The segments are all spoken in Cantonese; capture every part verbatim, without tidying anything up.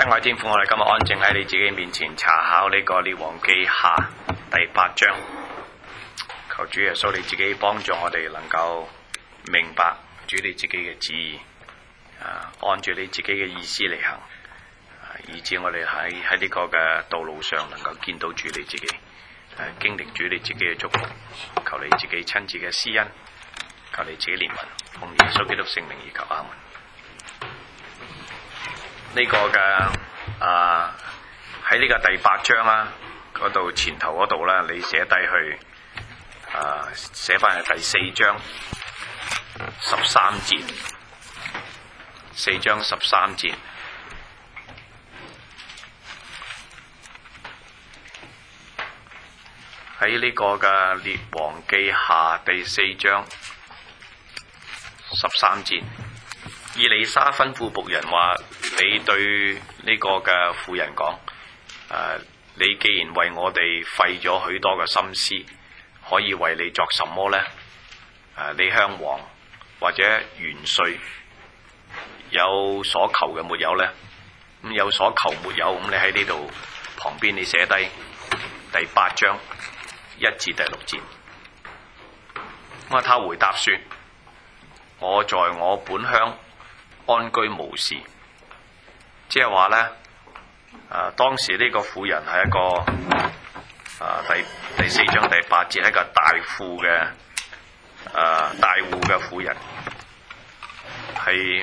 親愛天父，我哋今日安靜喺你自己面前查考呢個列王記下第八章，求主耶穌你自己幫助我哋能夠明白主你自己嘅旨意，啊，按住你自己嘅意思嚟行，啊，以致我哋喺喺呢個嘅道路上能夠見到主你自己，啊，經歷主你自己嘅祝福，求你自己親自嘅施恩，求你自己憐憫，奉耶穌基督聖名而求，阿門。呢個嘅啊喺呢個第八章啊嗰度前頭嗰度啦，你寫低去啊寫翻去第四章十三節，四章十三節喺呢個嘅列王記下第四章十三節。以利沙吩咐僕人話：你對呢個嘅婦人講，誒、啊，你既然為我哋費咗許多嘅心思，可以為你作什麼呢？誒、啊，你向王或者元帥有所求嘅沒有呢？咁有所求沒有？咁你喺呢度旁邊你寫低第八章一至第六節。咁啊，他回答說：我在我本鄉安居無事，即係話咧，啊，當時呢個婦人係一個啊第第四章第八節係一個大戶嘅啊大戶嘅婦人，係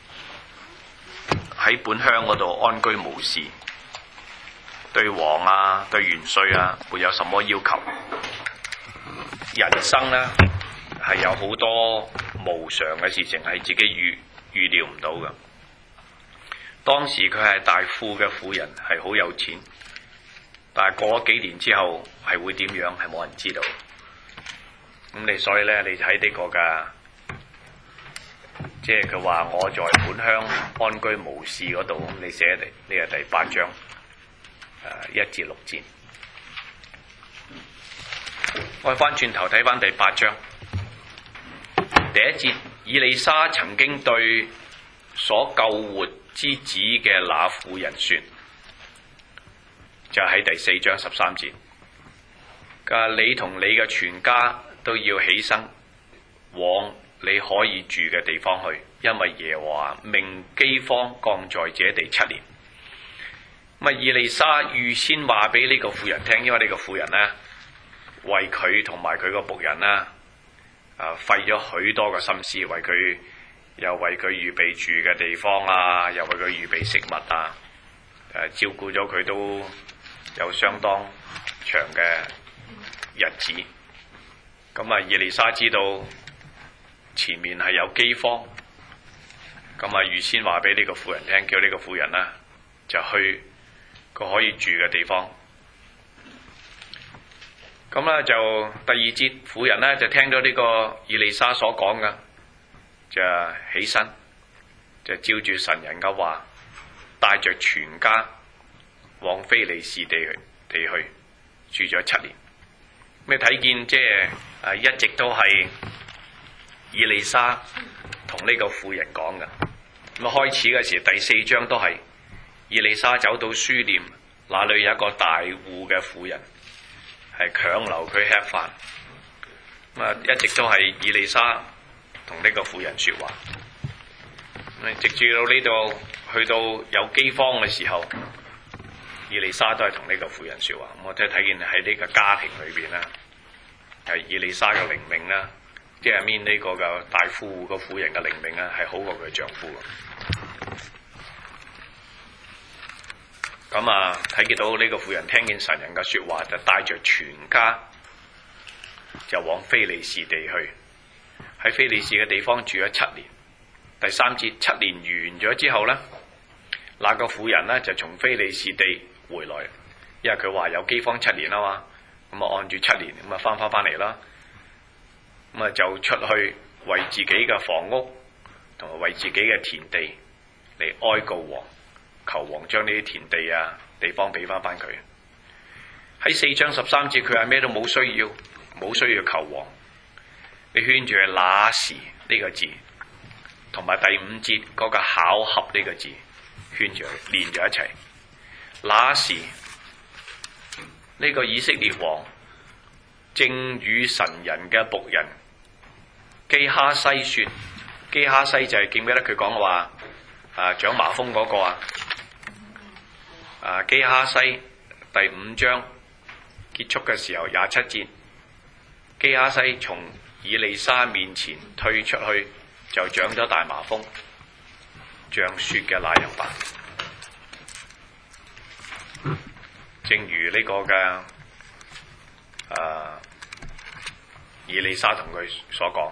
喺本鄉嗰度安居無事，對王啊對元帥啊沒有什麼要求，人生咧係有好多無常嘅事情係自己預預料唔到嘅。當時佢係大富嘅婦人，係好有錢，但係過咗幾年之後係會點樣，係冇人知道。咁你所以咧，你喺呢個嘅，即係佢話我在本鄉安居無事嗰度，咁你寫嚟呢個第八章誒一至六節。我哋翻轉頭睇翻第八章第一節。以利沙曾經對所救活之子嘅那婦人說，就喺第四章十三節，佢話你同你嘅全家都要起身往你可以住嘅地方去，因為耶和華命饑荒降在這地七年。咁啊，以利沙預先話俾呢個婦人聽，因為呢個婦人呢，為佢同埋佢個僕人呢，啊，費咗許多嘅心思，為佢又為佢預備住嘅地方啊，又為佢預備食物啊，誒、啊，照顧咗佢都有相當長嘅日子。咁啊，以利沙知道前面係有饑荒，咁啊，預先話俾呢個婦人聽，叫呢個婦人呢就去佢可以住嘅地方。咁咧就第二節，婦人咧就聽到呢個以利沙所講嘅，就起身，就照住神人嘅話，帶着全家往非利士地去地去住咗七年。你睇見即係啊，一直都係以利沙同呢個婦人講嘅。咁啊，開始嘅時第四章都係以利沙走到書念，那裏有一個大戶嘅婦人，係強留佢吃飯。咁啊，一直都係以利沙同呢個婦人說話。咁直至到呢度去到有饑荒嘅時候，以利沙都係同呢個婦人說話。咁我真係睇見喺呢個家庭裏邊啦，係以利沙嘅靈命啦，即係面呢個嘅大富戶個婦人嘅靈命啦，係好過佢丈夫。咁啊，睇見到呢個婦人聽見神人嘅說話，就帶着全家就往非利士地去，喺非利士嘅地方住咗七年。第三節，七年完咗之後呢，那個婦人呢就從非利士地回來，因為佢話有饑荒七年啊嘛，咁啊按住七年咁啊翻翻翻嚟啦，咁啊就出去為自己嘅房屋同埋為自己嘅田地嚟哀告王，求王將呢啲田地啊地方俾翻翻佢。喺四章十三節，佢係咩都冇需要，冇需要求王。你圈住係那時呢個字，同埋第五節嗰個巧合呢個字， 圈住佢，連咗一齊。那時呢、這個以色列王正與神人嘅僕人基哈西說，基哈西就係記唔記得佢講話啊長麻風嗰個啊？啊基哈西第五章結束嘅時候廿七節，基哈西從以利沙面前退出去，就長咗大麻風，像雪嘅那樣白。正如呢個嘅啊以利沙同佢所講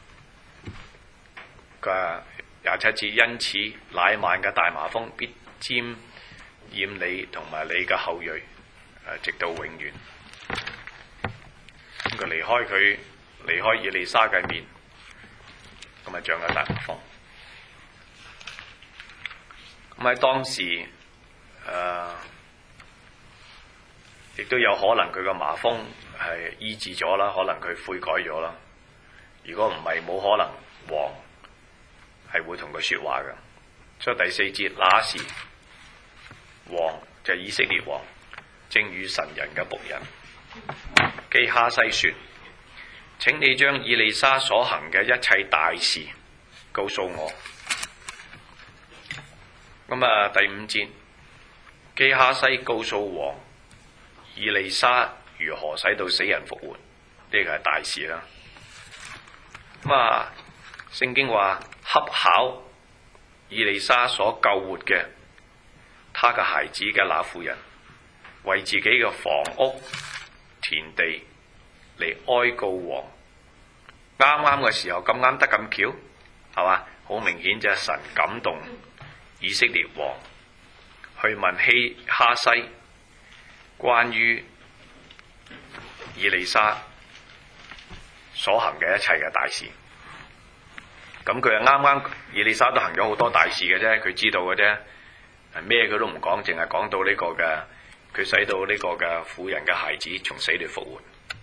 嘅廿七節，因此乃縵嘅大麻風必沾染你同埋你嘅後裔，直到永遠。佢離開佢離開以利沙嘅面，咁啊長咗大麻風。咁喺當時誒。呃亦都有可能佢個麻風係醫治咗啦，可能佢悔改咗啦。如果唔係，冇可能王係會同佢説話嘅。所以第四節，那時王就係以色列王，正與神人嘅僕人基哈西説：請你將以利沙所行嘅一切大事告訴我。咁啊，第五節，基哈西告訴王以利沙如何使到死人復活，呢個係大事啦。咁啊，聖經話恰巧以利沙所救活嘅他嘅孩子嘅那婦人，為自己嘅房屋田地嚟哀告王。啱啱嘅時候咁啱得咁巧，係嘛？好明顯就係神感動以色列王去問希哈西關於以利沙所行嘅一切嘅大事。咁佢啊啱啱以利沙都行咗好多大事嘅啫，佢知道嘅啫，咩佢都唔講，淨係講到呢個嘅，佢使到呢個嘅婦人嘅孩子從死裏復活。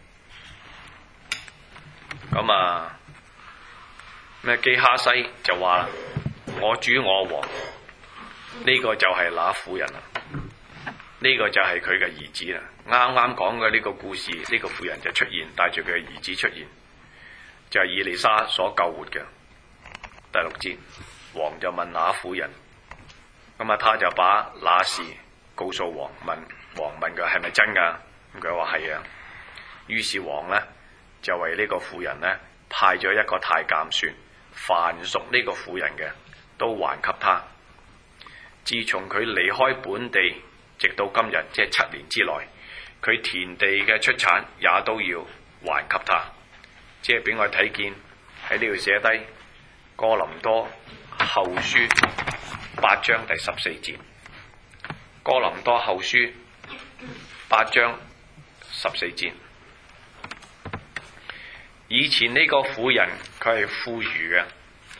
咁啊咩基哈西就話：我主我王，呢、這個就係那婦人啦。呢個就係佢嘅兒子啦，啱啱講嘅呢個故事，呢、這個婦人就出現，帶住佢嘅兒子出現，就係、是、以利沙所救活嘅。第六節，王就問那婦人，咁啊，他就把那事告訴王，問王問佢係咪真噶？咁佢話係啊。於是王呢，就為呢個婦人呢派咗一個太監船，凡屬呢個婦人嘅都還給他。自從佢離開本地，直到今日，即係七年之內，佢田地嘅出產也都要還給他。即係俾我睇見喺呢度寫低哥林多後書八章第十四節。哥林多後書八章十四節。以前呢個婦人佢係富裕嘅，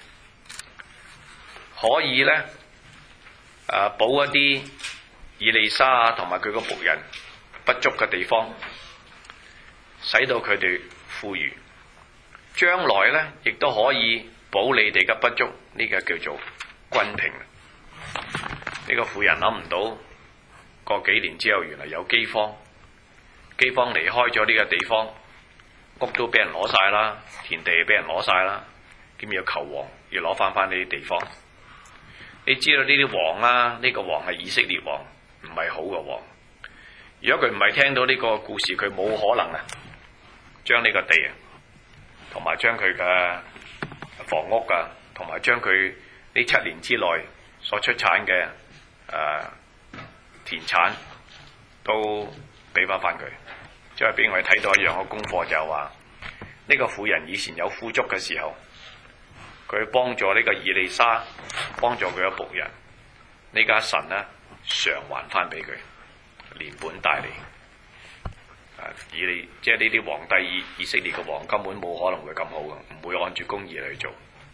可以呢誒補一啲以利沙啊同埋佢個僕人不足嘅地方，使到佢哋富裕。將來呢亦都可以補你哋嘅不足，呢、這個叫做均平。呢、這個婦人諗唔到，過幾年之後原來有饑荒，饑荒離開咗呢個地方，屋都俾人攞晒啦，田地俾人攞晒啦，咁要求王要攞翻翻呢啲地方。你知道呢啲王啦，呢、這個王係以色列王，唔係好嘅王。如果佢唔係聽到呢個故事，佢冇可能啊，將呢個地啊，同埋將佢嘅房屋啊，同埋將佢呢七年之內所出產嘅誒、呃、田產都俾翻翻佢。即係俾我哋睇到一樣嘅功課，就係話呢個婦人以前有富足嘅時候，佢幫助呢個以利沙，幫助佢嘅僕人，呢家神呢償還翻俾佢，連本帶利。啊，以利即係呢啲皇帝以以色列嘅王根本冇可能會咁好嘅，唔會按住公義嚟做。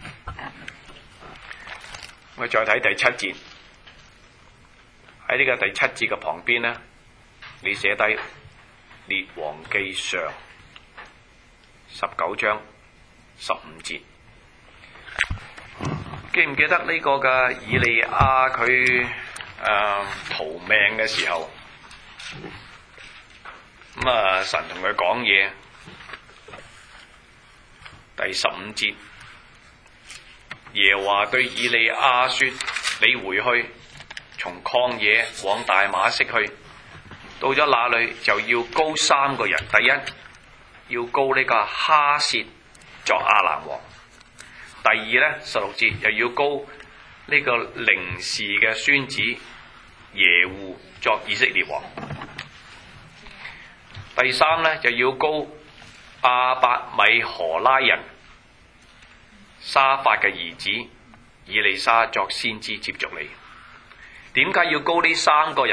我再睇第七節，喺呢個第七節嘅旁邊呢，你寫低列王記上十九章十五節。 記唔記得呢個嘅以利亞佢誒逃命嘅時候，咁啊神同佢講嘢，第十五節，耶和華對以利亞說：你回去，從曠野往大馬色去，到咗那裏就要膏三個人，第一要膏呢個哈薛作亞蘭王。第二咧，十六節又要膏呢個寧示嘅孫子耶戶作以色列王。第三咧就要膏亞伯米荷拉人沙法嘅兒子以利沙作先知接續你。點解要膏呢三個人？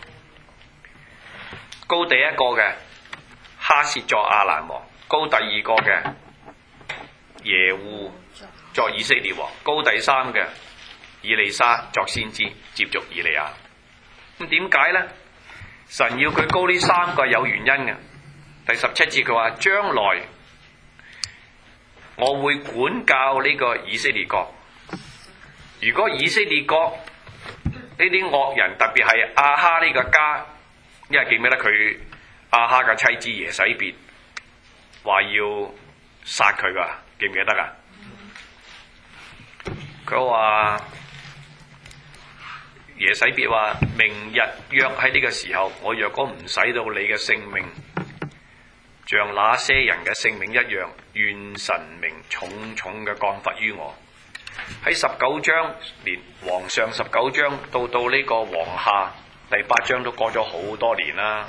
膏第一個嘅哈薛作亞蘭王，膏第二個嘅耶戶作以色列王，膏第三嘅以利沙作先知接續以利亞。咁點解呢？神要佢膏呢三個有原因嘅。第十七節佢話：將來我會管教呢個以色列國。如果以色列國呢啲惡人，特別係亞哈呢個家，因為記唔記得佢亞哈嘅妻子耶洗別話要殺佢噶？記唔記得啊？佢話耶洗別話：明日約喺呢個時候，我若果唔使到你嘅性命，像那些人嘅性命一樣，願神明重重嘅降罰於我。喺十九章，連皇上十九章到到呢個皇下第八章都過咗好多年啦。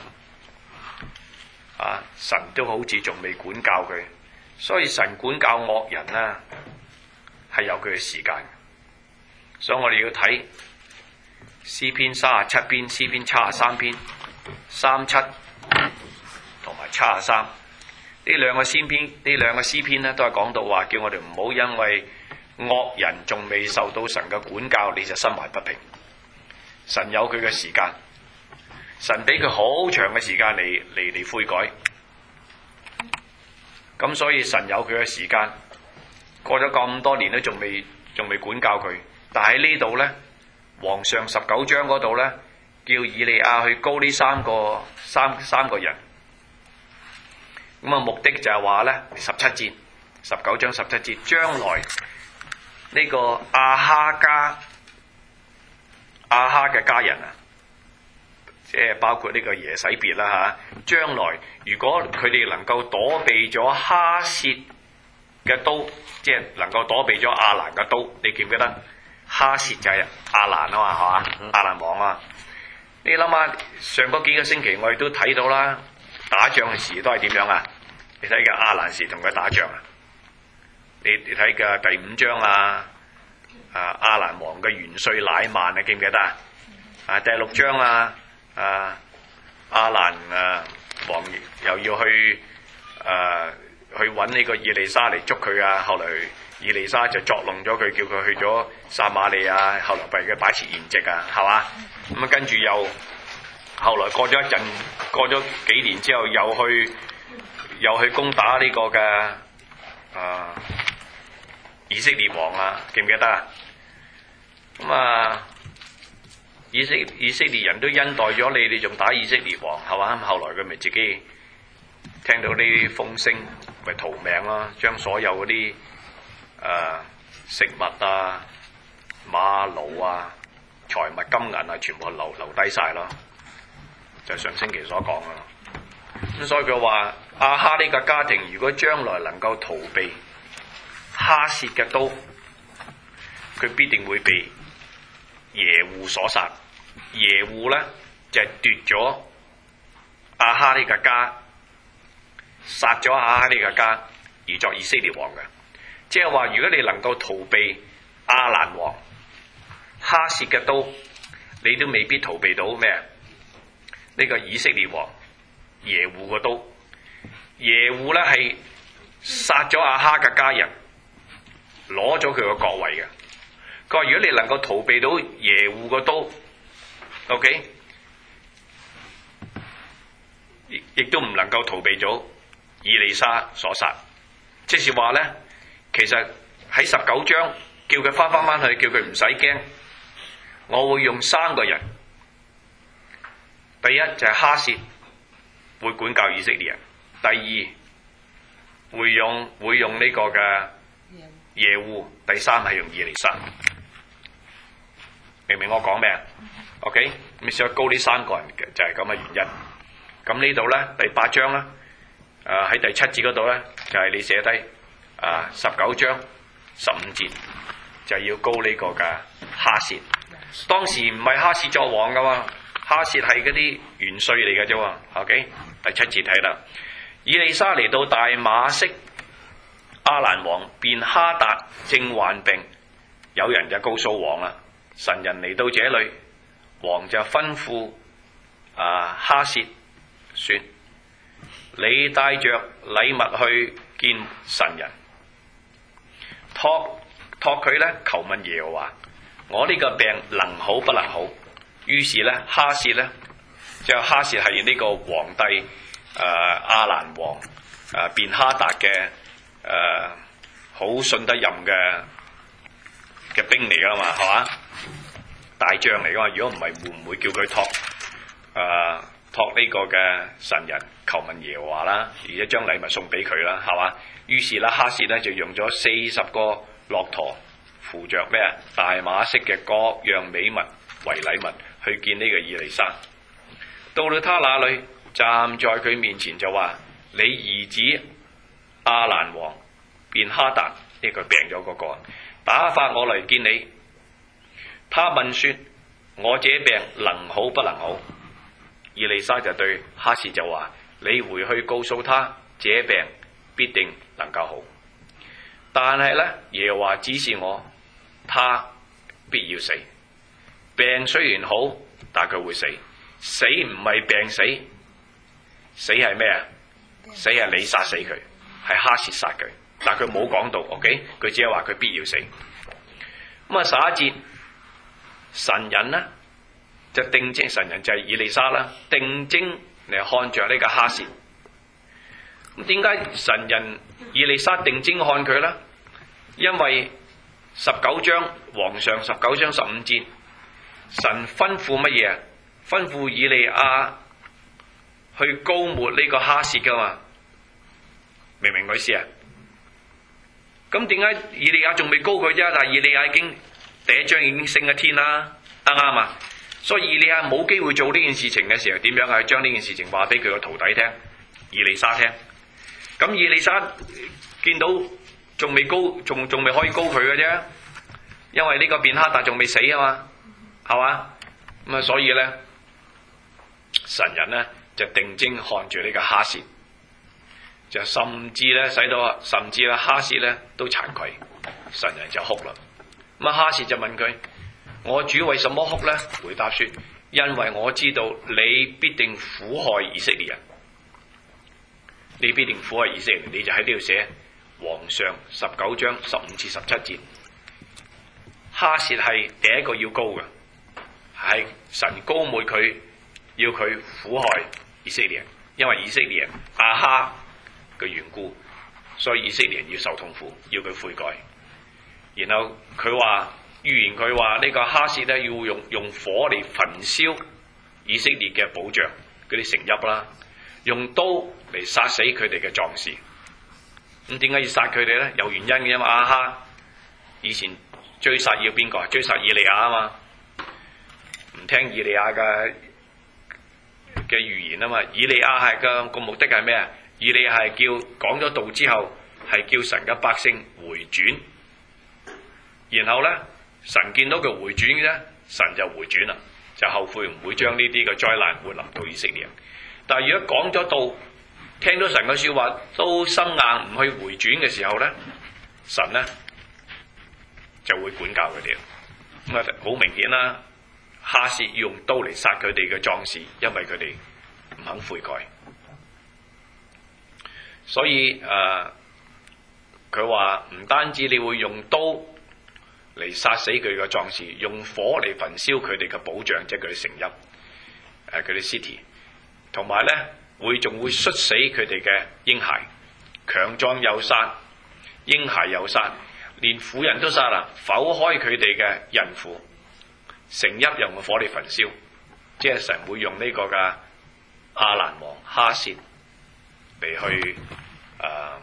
啊，神都好似仲未管教佢，所以神管教惡人呢，係有佢嘅時間。所以我哋要睇詩篇三十七篇、詩篇七十三篇、三七同埋七十三呢兩個詩篇，呢兩個詩篇呢都係講到話，叫我哋唔好因為惡人仲未受到神嘅管教，你就心懷不平。神有佢嘅時間，神俾佢好長嘅時間嚟嚟嚟悔改。咁所以神有佢嘅時間，過咗咁多年都仲未仲未管教佢。但喺呢度呢，皇上十九章嗰度呢，叫以利亞去膏呢三個三三個人。咁啊，目的就係話呢，十七節，十九章十七節，將來呢個亞哈家亞哈嘅家人啊，即係包括呢個耶洗別啦嚇。將來如果佢哋能夠躲避咗哈薛嘅刀，即係能夠躲避咗亞蘭嘅刀，你記唔記得？哈薛就係亞蘭啊嘛，係嘛？亞蘭王啊！你諗下，上嗰幾個星期我哋都睇到啦，打仗嘅時都係點樣啊？你睇嘅亞蘭時同佢打仗啊！你你睇嘅第五章啊，啊亞蘭王嘅元帥乃曼啊，記唔記得啊？啊第六章啊，啊亞蘭啊王又要去啊去揾呢個以利沙嚟捉佢啊，後來以利沙就作弄咗佢，叫佢去咗撒瑪利亞，後來為佢擺設筵席啊，係嘛？咁啊跟住又後來過咗一陣，過咗幾年之後又去又去攻打呢個嘅啊以色列王啊，記唔記得啊？咁啊以色以色列人都恩待咗你，你仲打以色列王係嘛？咁後來佢咪自己聽到呢啲風聲，咪逃命咯，將所有嗰啲誒食物啊、馬驢啊、財物金銀啊，全部留留低晒咯，就係上星期所講嘅。咁所以佢話亞哈呢個家庭，如果將來能夠逃避哈薛嘅刀，佢必定會被耶戶所殺。耶戶咧就係、是、奪咗亞哈呢個家，殺咗亞哈呢個家而作以色列王嘅。即係話，如果你能夠逃避亞蘭王哈薛嘅刀，你都未必逃避到咩啊？呢、這個以色列王耶戶個刀。耶戶咧係殺咗亞哈嘅家人，攞咗佢個國位嘅。佢話：如果你能夠逃避到耶戶個刀 ，OK， 亦亦都唔能夠逃避咗以利沙所殺。即是話咧。其實喺十九章叫佢翻翻翻去，叫佢唔使驚。我會用三個人，第一就係哈薛，會管教以色列人；第二會用會用呢個嘅耶戶；第三係用以利沙。明唔明我講咩啊 ？OK， 咁所以高呢三個人嘅就係咁嘅原因。咁呢度咧第八章咧，誒、呃、喺第七節嗰度咧就係、是、你寫低啊十九章十五節就係要高呢個嘅哈薛。當時唔係哈薛作王噶嘛，哈薛係嗰啲元帥嚟嘅啫喎。OK， 第七節睇啦，以利沙嚟到大馬色，亞蘭王便哈達正患病，有人就告訴王啦。神人嚟到這裏，王就吩咐啊哈薛說：你帶着禮物去見神人，託託佢咧求問耶和華，我呢個病能好不能好？於是咧哈薛咧，即係哈薛係呢個皇帝誒亞蘭王誒便哈達嘅誒好信得任嘅嘅兵嚟噶嘛，係嘛？大將嚟噶嘛？如果唔係，會唔會叫佢託誒託呢個嘅神人求問耶和華啦？而且將禮物送俾佢啦，係嘛？於是咧，哈薛咧就用咗四十個駱駝，扶着咩啊大馬色嘅各樣美物為禮物去見呢個以利沙。到了他那裏，站在佢面前就話：你兒子亞蘭王便哈達，呢個病咗嗰個，打發我嚟見你。他問說：我這病能好不能好？以利沙就對哈薛就話：你回去告訴他，這病必定能夠好。但係呢，耶和華指示我，他必要死。病雖然好，但佢會死。死唔係病死，死係咩啊？死係你殺死佢，係哈薛殺佢。但佢冇講到 ，OK？ 佢只係話佢必要死。咁啊，十一節。神人呢，就定睛，神人就係以利沙啦，定睛嚟看着呢個哈薛。咁點解神人以利沙定睛看佢呢？因為十九章皇上十九章十五節，神吩咐乜嘢啊？吩咐以利亞去膏抹呢個哈薛噶嘛？明唔明我意思啊？咁點解以利亞仲未膏佢啫？但係以利亞已經。第一章已經升咗天啦，啱啱啊？所以以利亞冇機會做呢件事情嘅時候，點樣啊？將呢件事情話俾佢個徒弟聽，以利沙聽。咁以利沙見到仲未高，仲仲未可以高佢嘅啫，因為呢個便哈達仲未死啊嘛，係嘛？咁啊，所以咧，神人咧就定睛看住呢個哈薛，就甚至咧使到甚至咧哈薛咧都慚愧，神人就哭啦。咁啊，哈薛就問佢：我主為什麼哭呢？回答說：因為我知道你必定苦害以色列人，你必定苦害以色列人。你就喺呢度寫皇上十九章十五至十七節。哈薛係第一個要膏嘅，係神膏抹佢，要佢苦害以色列人，因為以色列人亞哈嘅緣故，所以以色列人要受痛苦，要佢悔改。然後佢話預言佢話呢個哈薛咧要用用火嚟焚燒以色列嘅保障嗰啲城邑啦，用刀嚟殺死佢哋嘅壯士。咁點解要殺佢哋咧？有原因嘅，因為亞哈以前追殺要邊個？追殺以利亞啊嘛，唔聽以利亞嘅嘅預言啊嘛。以利亞係個個目的係咩啊？以利亞係叫講咗道之後，係叫神嘅百姓回轉。然後咧，神見到佢回轉嘅啫，神就回轉啦，就後悔唔會將呢啲嘅災難會臨到以色列人。但係如果講咗道，聽到神嘅說話都心硬唔去回轉嘅時候咧，神咧就會管教佢哋。咁啊，好明顯啦，哈薛要用刀嚟殺佢哋嘅壯士，因為佢哋唔肯悔改。所以誒，佢話唔單止你會用刀嚟殺死佢嘅壯士，用火嚟焚燒佢哋嘅保障，即係佢哋城邑，誒佢哋 city， 同埋咧會仲會摔死佢哋嘅嬰孩，強壯又殺，嬰孩又殺， 連婦人都殺啦，剖開佢哋嘅孕婦，成邑用個火嚟焚燒，即係神會用呢個嘅亞蘭王哈薛嚟去誒、呃、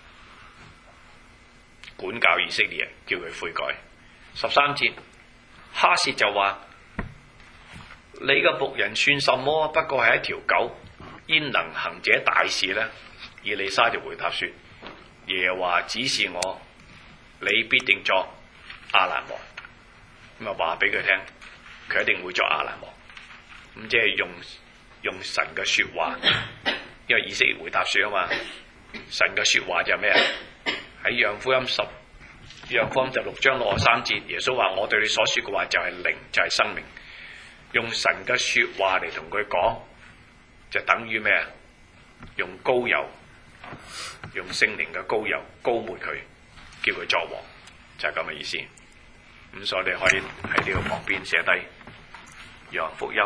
管教以色列人，叫佢悔改。十三節，哈薛就話：你嘅僕人算什麼？不過係一條狗，焉能行這大事呢？以利沙就回答說：耶和華指示我，你必定作亞蘭王。咁啊話俾佢聽，佢一定會作亞蘭王。咁即係用用神嘅說話，因為以色列回答說啊嘛，神嘅說話就係咩啊？喺約翰福音十約翰福音十六章六十三節，耶穌話：我對你所說嘅話就係靈，就係生命。用神嘅說話嚟同佢講，就等於咩啊？用膏油，用聖靈嘅膏油膏抹佢，叫佢作王，就係咁嘅意思。咁所以你可以喺呢個旁邊寫低約翰福音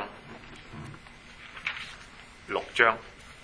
六章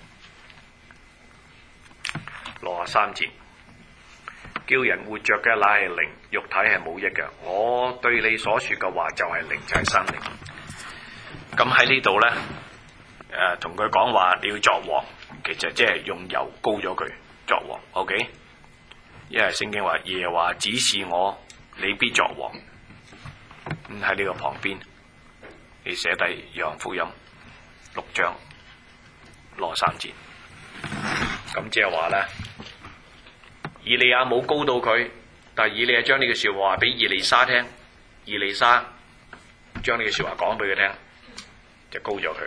六十三節，叫人活着嘅乃係靈，肉體係冇益嘅。我對你所說嘅話就係靈，就係生命。咁喺呢度咧，誒同佢講話你要作王，其實即係用油膏咗佢作王。OK， 因為聖經話耶和華指示我，你必作王。咁喺呢個旁邊，你寫低約翰福音六章六十三節。咁即係話咧，以利亞冇膏到佢，但係以利亞將呢句說話俾以利沙聽，以利沙將呢句說話講俾佢聽，就膏咗佢。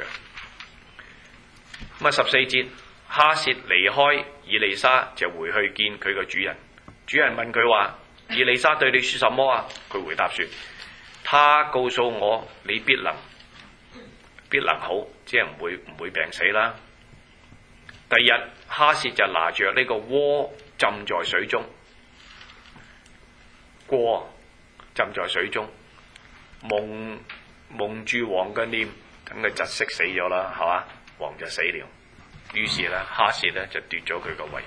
咁啊十四節，哈薛離開以利沙，就回去見佢個主人。主人問佢話：以利沙對你說什麼啊？佢回答說：他告訴我，你必能必能好，即係唔會唔會病死啦。第二日，哈薛就拿着呢個鍋浸在水中，鍋浸在水中，蒙蒙住王嘅臉，等佢窒息死咗啦，係嘛？王就死了。於是咧，哈薛咧就奪咗佢個位。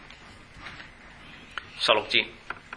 十六節，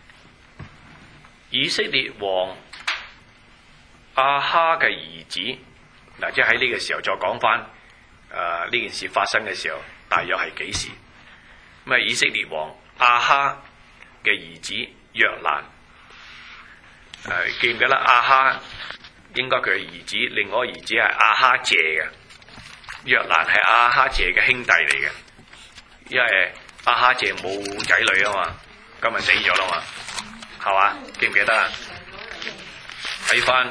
以色列王亞哈嘅兒子，嗱，即係喺呢個時候再講翻誒呢件事發生嘅時候，大約係幾時？咁啊，以色列王亞哈嘅兒子約蘭，誒、呃、記唔記得亞哈？應該佢嘅兒子，另外一個兒子係亞哈謝嘅。約蘭係亞哈謝嘅兄弟嚟嘅，因為亞哈謝冇仔女啊嘛，今日死咗啦嘛，係嘛？記唔記得啊？睇翻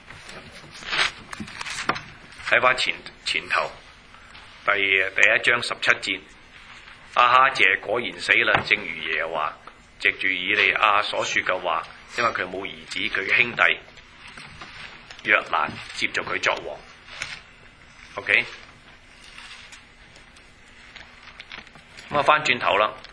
睇翻前前頭第第一章十七節，亞哈謝果然死啦，正如耶和華藉住以利亞所說嘅話，因為佢冇兒子，佢嘅兄弟約蘭接續佢作王。OK。咁啊，翻轉頭啦，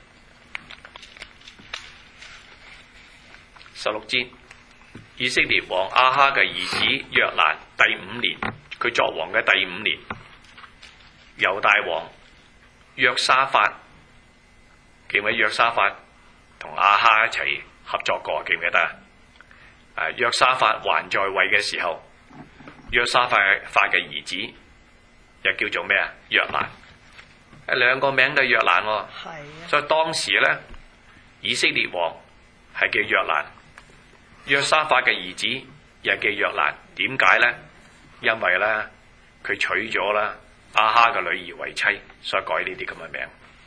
十六節，以色列王亞哈嘅兒子約蘭第五年，佢作王嘅第五年，猶大王約沙法，記唔記得約沙法同亞哈一齊合作過？記唔記得啊？誒，約沙法還在位嘅時候，約沙法法嘅兒子又叫做咩啊？約蘭。兩個名都係約蘭喎，所以當時咧，以色列王係叫約蘭，約沙法嘅兒子又叫約蘭。點解咧？因為咧佢娶咗啦亞哈嘅女兒為妻，所以改呢啲咁嘅名。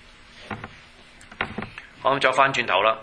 好，再翻轉頭啦。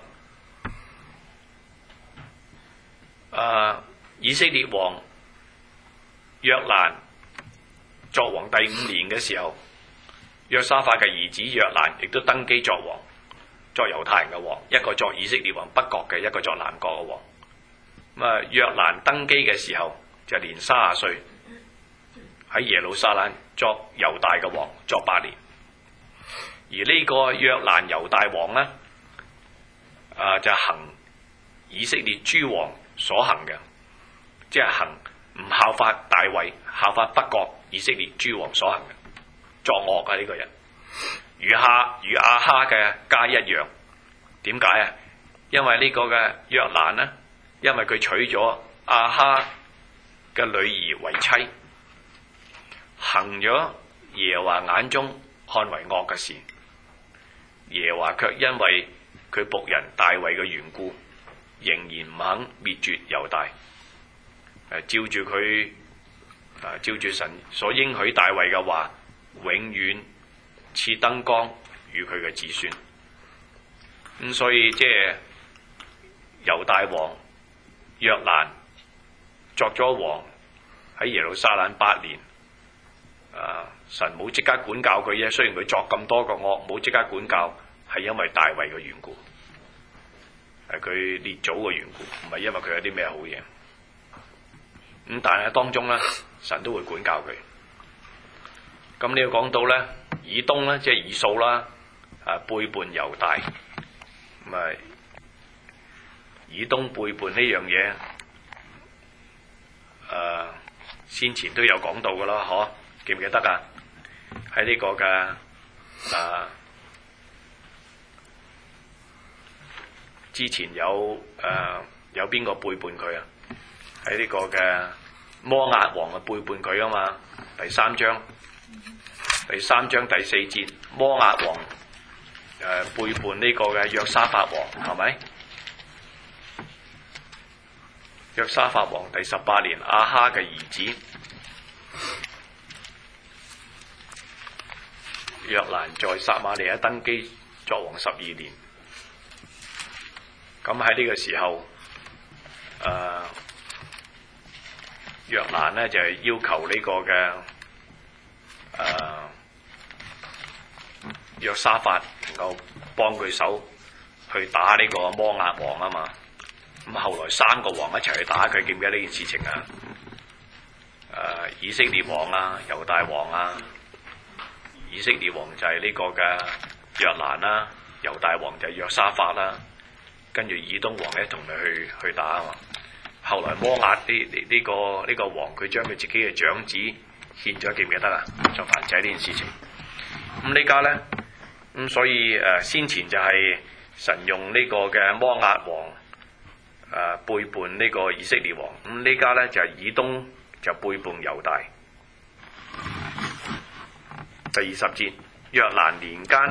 誒、呃，以色列王約蘭作王第五年嘅時候，約沙法嘅兒子約蘭亦都登基作王，作猶太人嘅王，一個作以色列王北國嘅，一個作南國嘅王。咁啊，約蘭登基嘅時候就年三十歲，喺耶路撒冷作猶大嘅王，作八年。而呢個約蘭猶大王呢，啊就行以色列諸王所行嘅，即係行唔效法大衛，效法北國以色列諸王所行嘅。作惡啊！呢、這個人與哈與亞哈嘅家一樣，點解啊？ 因為呢個嘅約蘭呢，因為佢娶咗亞哈嘅女兒為妻，行咗耶和華眼中看為惡嘅事，耶和華卻因為佢僕人大衛嘅緣故，仍然唔肯滅絕猶大。誒，照住佢誒，照住神所應許大衛嘅話，永遠賜燈光與佢嘅子孫。咁所以即係猶大王約蘭作咗王喺耶路撒冷八年。啊！神冇即刻管教佢啫，雖然佢作咁多個惡，冇即刻管教，係因為大衛嘅緣故，係佢列祖嘅緣故，唔係因為佢有啲咩好嘢。咁但係當中咧，神都會管教佢。咁你要講到咧，以東咧，即係以掃啦，啊背叛猶大，咁啊以東背叛呢樣嘢，誒、啊、先前都有講到噶啦，嗬。記唔記得啊？喺呢個嘅啊，之前有誒、啊、有邊個背叛佢啊？喺呢個嘅摩押王啊背叛佢啊嘛。第三章第三章第四節，摩押王誒、啊、背叛呢個嘅約沙法王，係咪？約沙法王第十八年，亞哈嘅兒子約蘭在撒瑪利亞登基作王十二年，咁喺呢個時候，誒、呃、約蘭呢就係、是、要求呢個嘅誒約沙法能夠幫佢手去打呢個摩押王啊嘛。咁後來三個王一齊去打佢，記唔記得呢件事情啊？誒、呃、以色列王啊，猶大王啊。以色列王就係呢個嘅約蘭啦，猶大王就係約沙法啦，跟住以東王咧同佢去去打啊嘛。後來摩押呢呢呢個呢、呢個王，佢將佢自己嘅長子獻咗，記唔記得啊？作燔祭呢件事情。咁呢家咧，咁所以誒、呃、先前就係神用呢個嘅摩押王誒、呃、背叛呢個以色列王，咁呢家咧就係、是、以東就背叛猶大。第二十節，約蘭年間，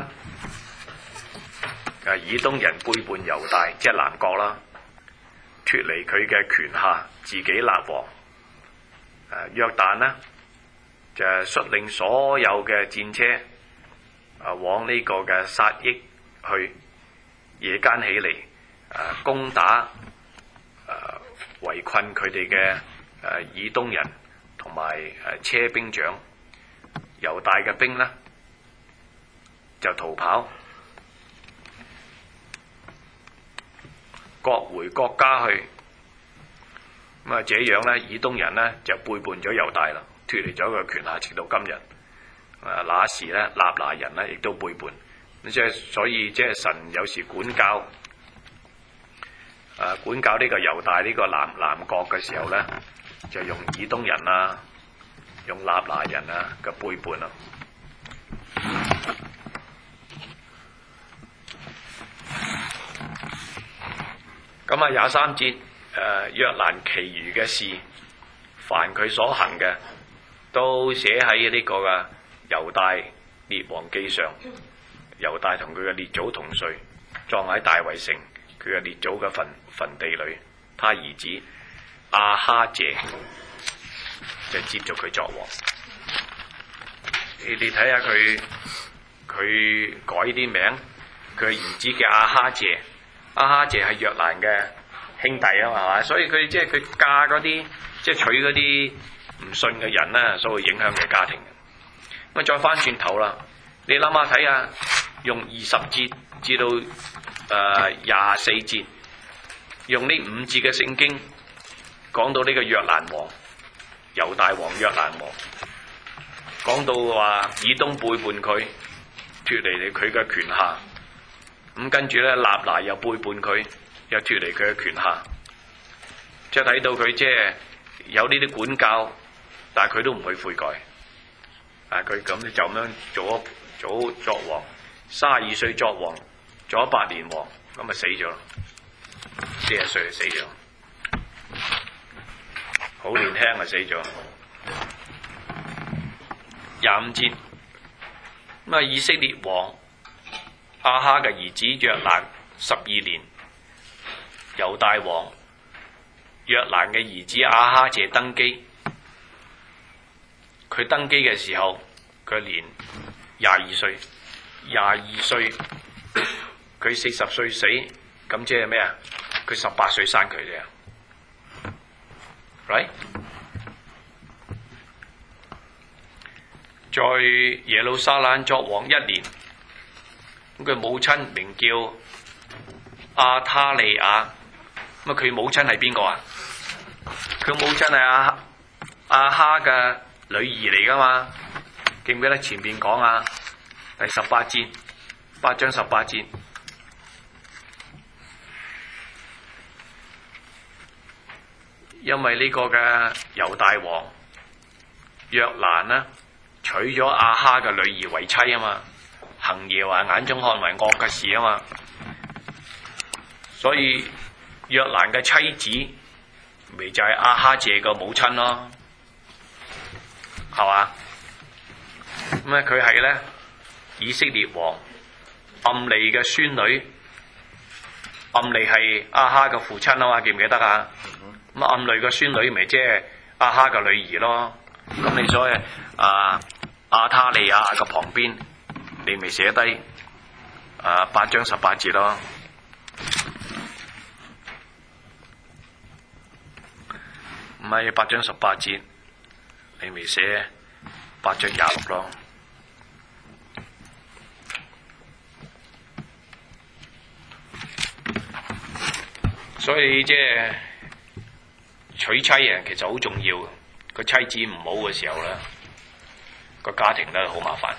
誒以東人背叛猶大，即係南國啦，脫離佢嘅權下，自己立王。誒約旦呢，就係率領所有嘅戰車，啊往呢個嘅撒益去，夜間起嚟，誒攻打，誒圍困佢哋嘅誒以東人同埋誒車兵長。猶大嘅兵呢，就逃跑，各回各家去。咁啊，這樣呢，以東人呢，就背叛咗猶大啦，脫離咗佢權下，直到今日。啊，那時呢，納拿人呢，亦都背叛。即係所以，即係神有時管教，啊管教呢個猶大呢個南南國嘅時候呢，就用以東人啊。用納拿人啊嘅背叛啊，咁啊廿三節誒約蘭其餘嘅事，凡佢所行嘅，都寫喺呢個嘅猶大列王記上。猶大同佢嘅列祖同睡，葬喺大衛城佢嘅列祖嘅墳墳地裏。他兒子亞哈謝就接續佢作王。你你睇下佢佢改啲名，佢嘅兒子叫亞哈謝，亞哈謝係約蘭嘅兄弟啊嘛，係嘛？所以佢即係佢嫁嗰啲，即係娶嗰啲唔信嘅人咧，所會影響佢家庭。咁啊，再翻轉頭啦，你諗下睇下，用二十節至到誒廿四節，用呢五節嘅聖經講到呢個約蘭王。猶大王約蘭王講到話以東背叛佢，脫離佢嘅權下，咁跟住咧納拿又背叛佢，又脫離佢嘅權下，即係睇到佢即係有呢啲管教，但係佢都唔去悔改，啊佢咁就咁樣做咗做作王，三十二歲作王，做咗八年王，咁啊死咗。 四十歲就死咗，好年輕就死咗。廿五節，咁啊，以色列王亞哈嘅兒子約蘭十二年，猶大王約蘭嘅兒子亞哈謝登基。佢登基嘅時候，佢年廿二歲，廿二歲佢四十歲死，咁即係咩啊？佢十八歲生佢啫 ，right？ 在耶路撒冷作王一年，咁佢母親名叫亞他利亞，咁啊佢母親係邊個啊？佢母親係亞亞哈嘅女兒嚟噶嘛？記唔記得前邊講啊？第十八節，八章十八節。因為呢個嘅猶大王約蘭呢，娶咗亞哈嘅女兒為妻啊嘛，行耶和華眼中看為惡嘅事啊嘛，所以約蘭嘅妻子咪就係亞哈謝個母親咯，係嘛？咁咧佢係咧以色列王暗利嘅孫女，暗利係亞哈嘅父親啊嘛，記唔記得啊？咁暗利嘅孫女咪即係亞哈嘅女兒咯。咁你所以啊亞他利亞嘅旁邊，你咪寫低啊八章十八節咯。唔係八章十八節，你咪寫八章廿六咯。所以即係娶妻啊，其實好重要。個妻子唔好嘅時候咧，個家庭都好麻煩。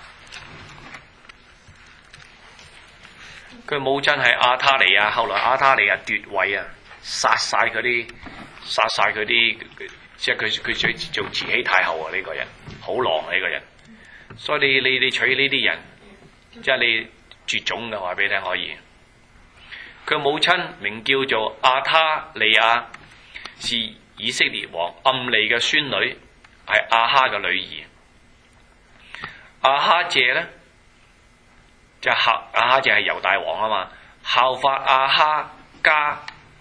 佢母親係亞他利亞，後來亞他利亞奪位啊，殺晒嗰啲，殺晒嗰啲，即係佢佢做做慈禧太后啊！呢個人好狼啊！呢個人，所以你你你娶呢啲人，即係你絕種嘅話俾你聽可以。佢母親名叫做亞他利亞，是以色列王暗利嘅孫女，係亞哈嘅女兒。亞哈謝呢，就係亞哈謝係猶大王啊嘛，效法亞哈家，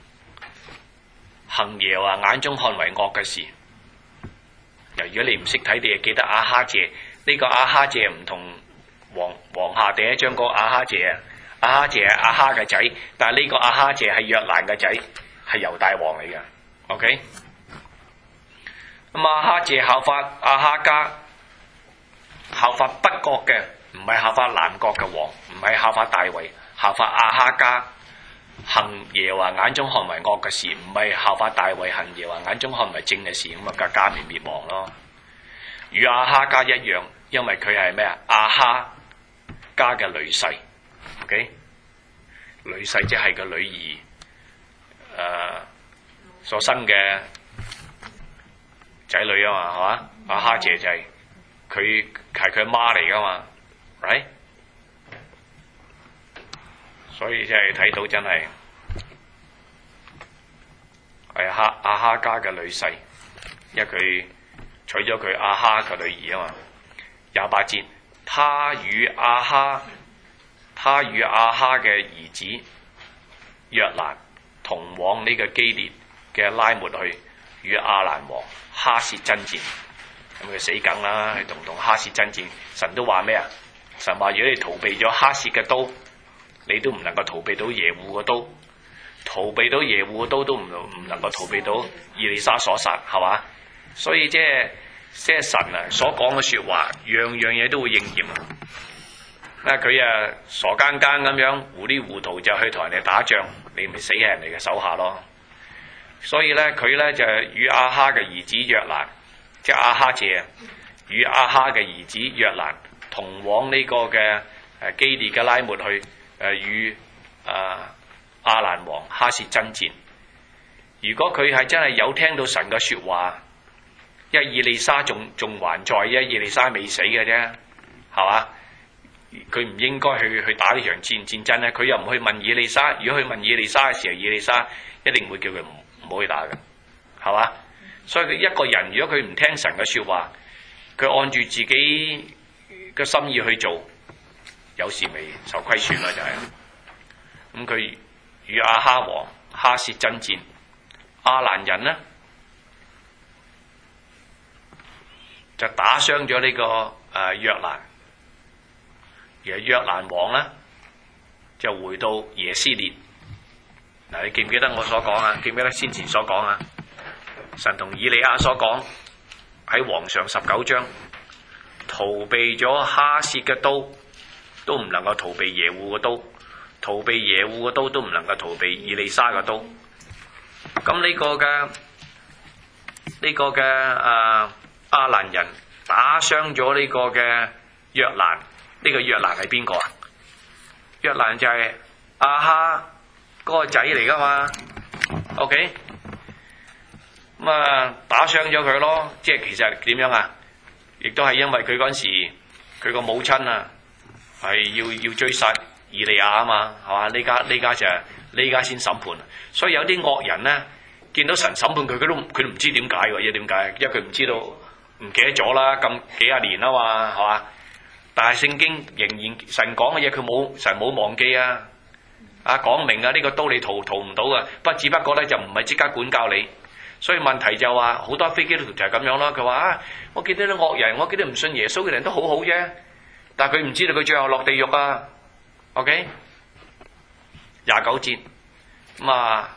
行耶和華眼中看為惡嘅事。又如果你唔識睇，你就記得亞哈謝呢、這個亞哈謝唔同王王下第一章嗰個亞哈謝啊，亞哈謝係亞哈嘅仔，但係呢個亞哈謝係約蘭嘅仔，係猶大王嚟嘅。OK。咁亞哈謝效法亞哈家，效法北國嘅，唔係效法南國嘅王，唔係效法大衛，效法亞哈家，行耶和華眼中看為惡嘅事，唔係效法大衛行耶和華眼中看為正嘅事，咁啊個家咪滅亡咯。與亞哈家一樣，因為佢係咩啊？亞哈家嘅女婿 ，OK， 女婿即係個女兒，誒、呃、所生嘅仔女啊嘛，係嘛？亞哈謝就係佢係佢媽嚟噶嘛 ，right？ 所以即係睇到真係係哈亞哈家嘅女婿，因為佢娶咗佢亞哈嘅女兒啊嘛。廿八節，他與亞哈，他與亞哈嘅兒子約蘭同往呢個基列嘅拉末去，與亞蘭王哈薛爭戰。咁佢死梗啦，同同哈薛爭戰。神都話咩啊？神話如果你逃避咗哈薛嘅刀，你都唔能夠逃避到耶戶嘅刀，逃避到耶戶嘅刀都唔唔能夠逃避到以利沙所殺，係嘛？所以即係即係神啊所講嘅説話，樣樣嘢都會應驗啊！啊佢啊傻更更咁樣糊裡糊塗就去同人哋打仗，你咪死喺人哋嘅手下咯。所以咧佢咧就與亞哈嘅兒子約蘭，即係亞哈謝，與亞哈嘅兒子約蘭同往呢個嘅誒基列嘅拉末去。誒與誒亞蘭王哈薛爭戰。如果佢係真係有聽到神嘅説話，因為以利沙仲仲還在啫，以利沙未死嘅啫，係嘛？ 佢唔應該去去打呢場戰戰爭咧，佢又唔去問以利沙。如果去問以利沙嘅時候，以利沙一定會叫佢唔唔好去打嘅，係嘛？所以佢一個人如果佢唔聽神嘅説話，佢按住自己嘅心意去做，有時咪受虧損啦，就係、是。咁佢與亞哈王哈薛爭戰，亞蘭人呢就打傷咗呢、這個誒、呃、約蘭，而約蘭王呢就回到耶斯列。嗱，你記唔記得我所講啊？記唔記得先前所講啊？神同以利亞所講喺王上十九章，逃避咗哈薛嘅刀，都唔能夠逃避耶戶嘅刀；逃避耶戶嘅刀，都唔能夠逃避以利沙嘅刀。咁呢個嘅呢、這個嘅誒亞蘭人打傷咗呢個嘅約蘭，呢、這個約蘭係邊個啊？約蘭就係亞哈嗰個仔嚟噶嘛 ？OK。咁啊，打傷咗佢咯，即係其實點樣啊？亦都係因為佢嗰陣時，佢個母親啊，係要要追殺以利亞啊嘛，係嘛？呢家呢家就係呢家先審判，所以有啲惡人咧，見到神審判佢，佢都佢都唔知點解喎，因為點解？因為佢唔知道，唔記得咗啦，咁幾廿年啊嘛，係嘛？但係聖經仍然神講嘅嘢，佢冇神冇忘記啊！啊，講明啊，呢個刀你逃逃唔到啊，不只不過咧就唔係即刻管教你。所以問題就話好多非基督徒就係咁樣咯。佢話啊，我見到啲惡人，我見到唔信耶穌嘅人都好好啫，但係佢唔知道佢最後落地獄啊。OK， 廿九節咁啊，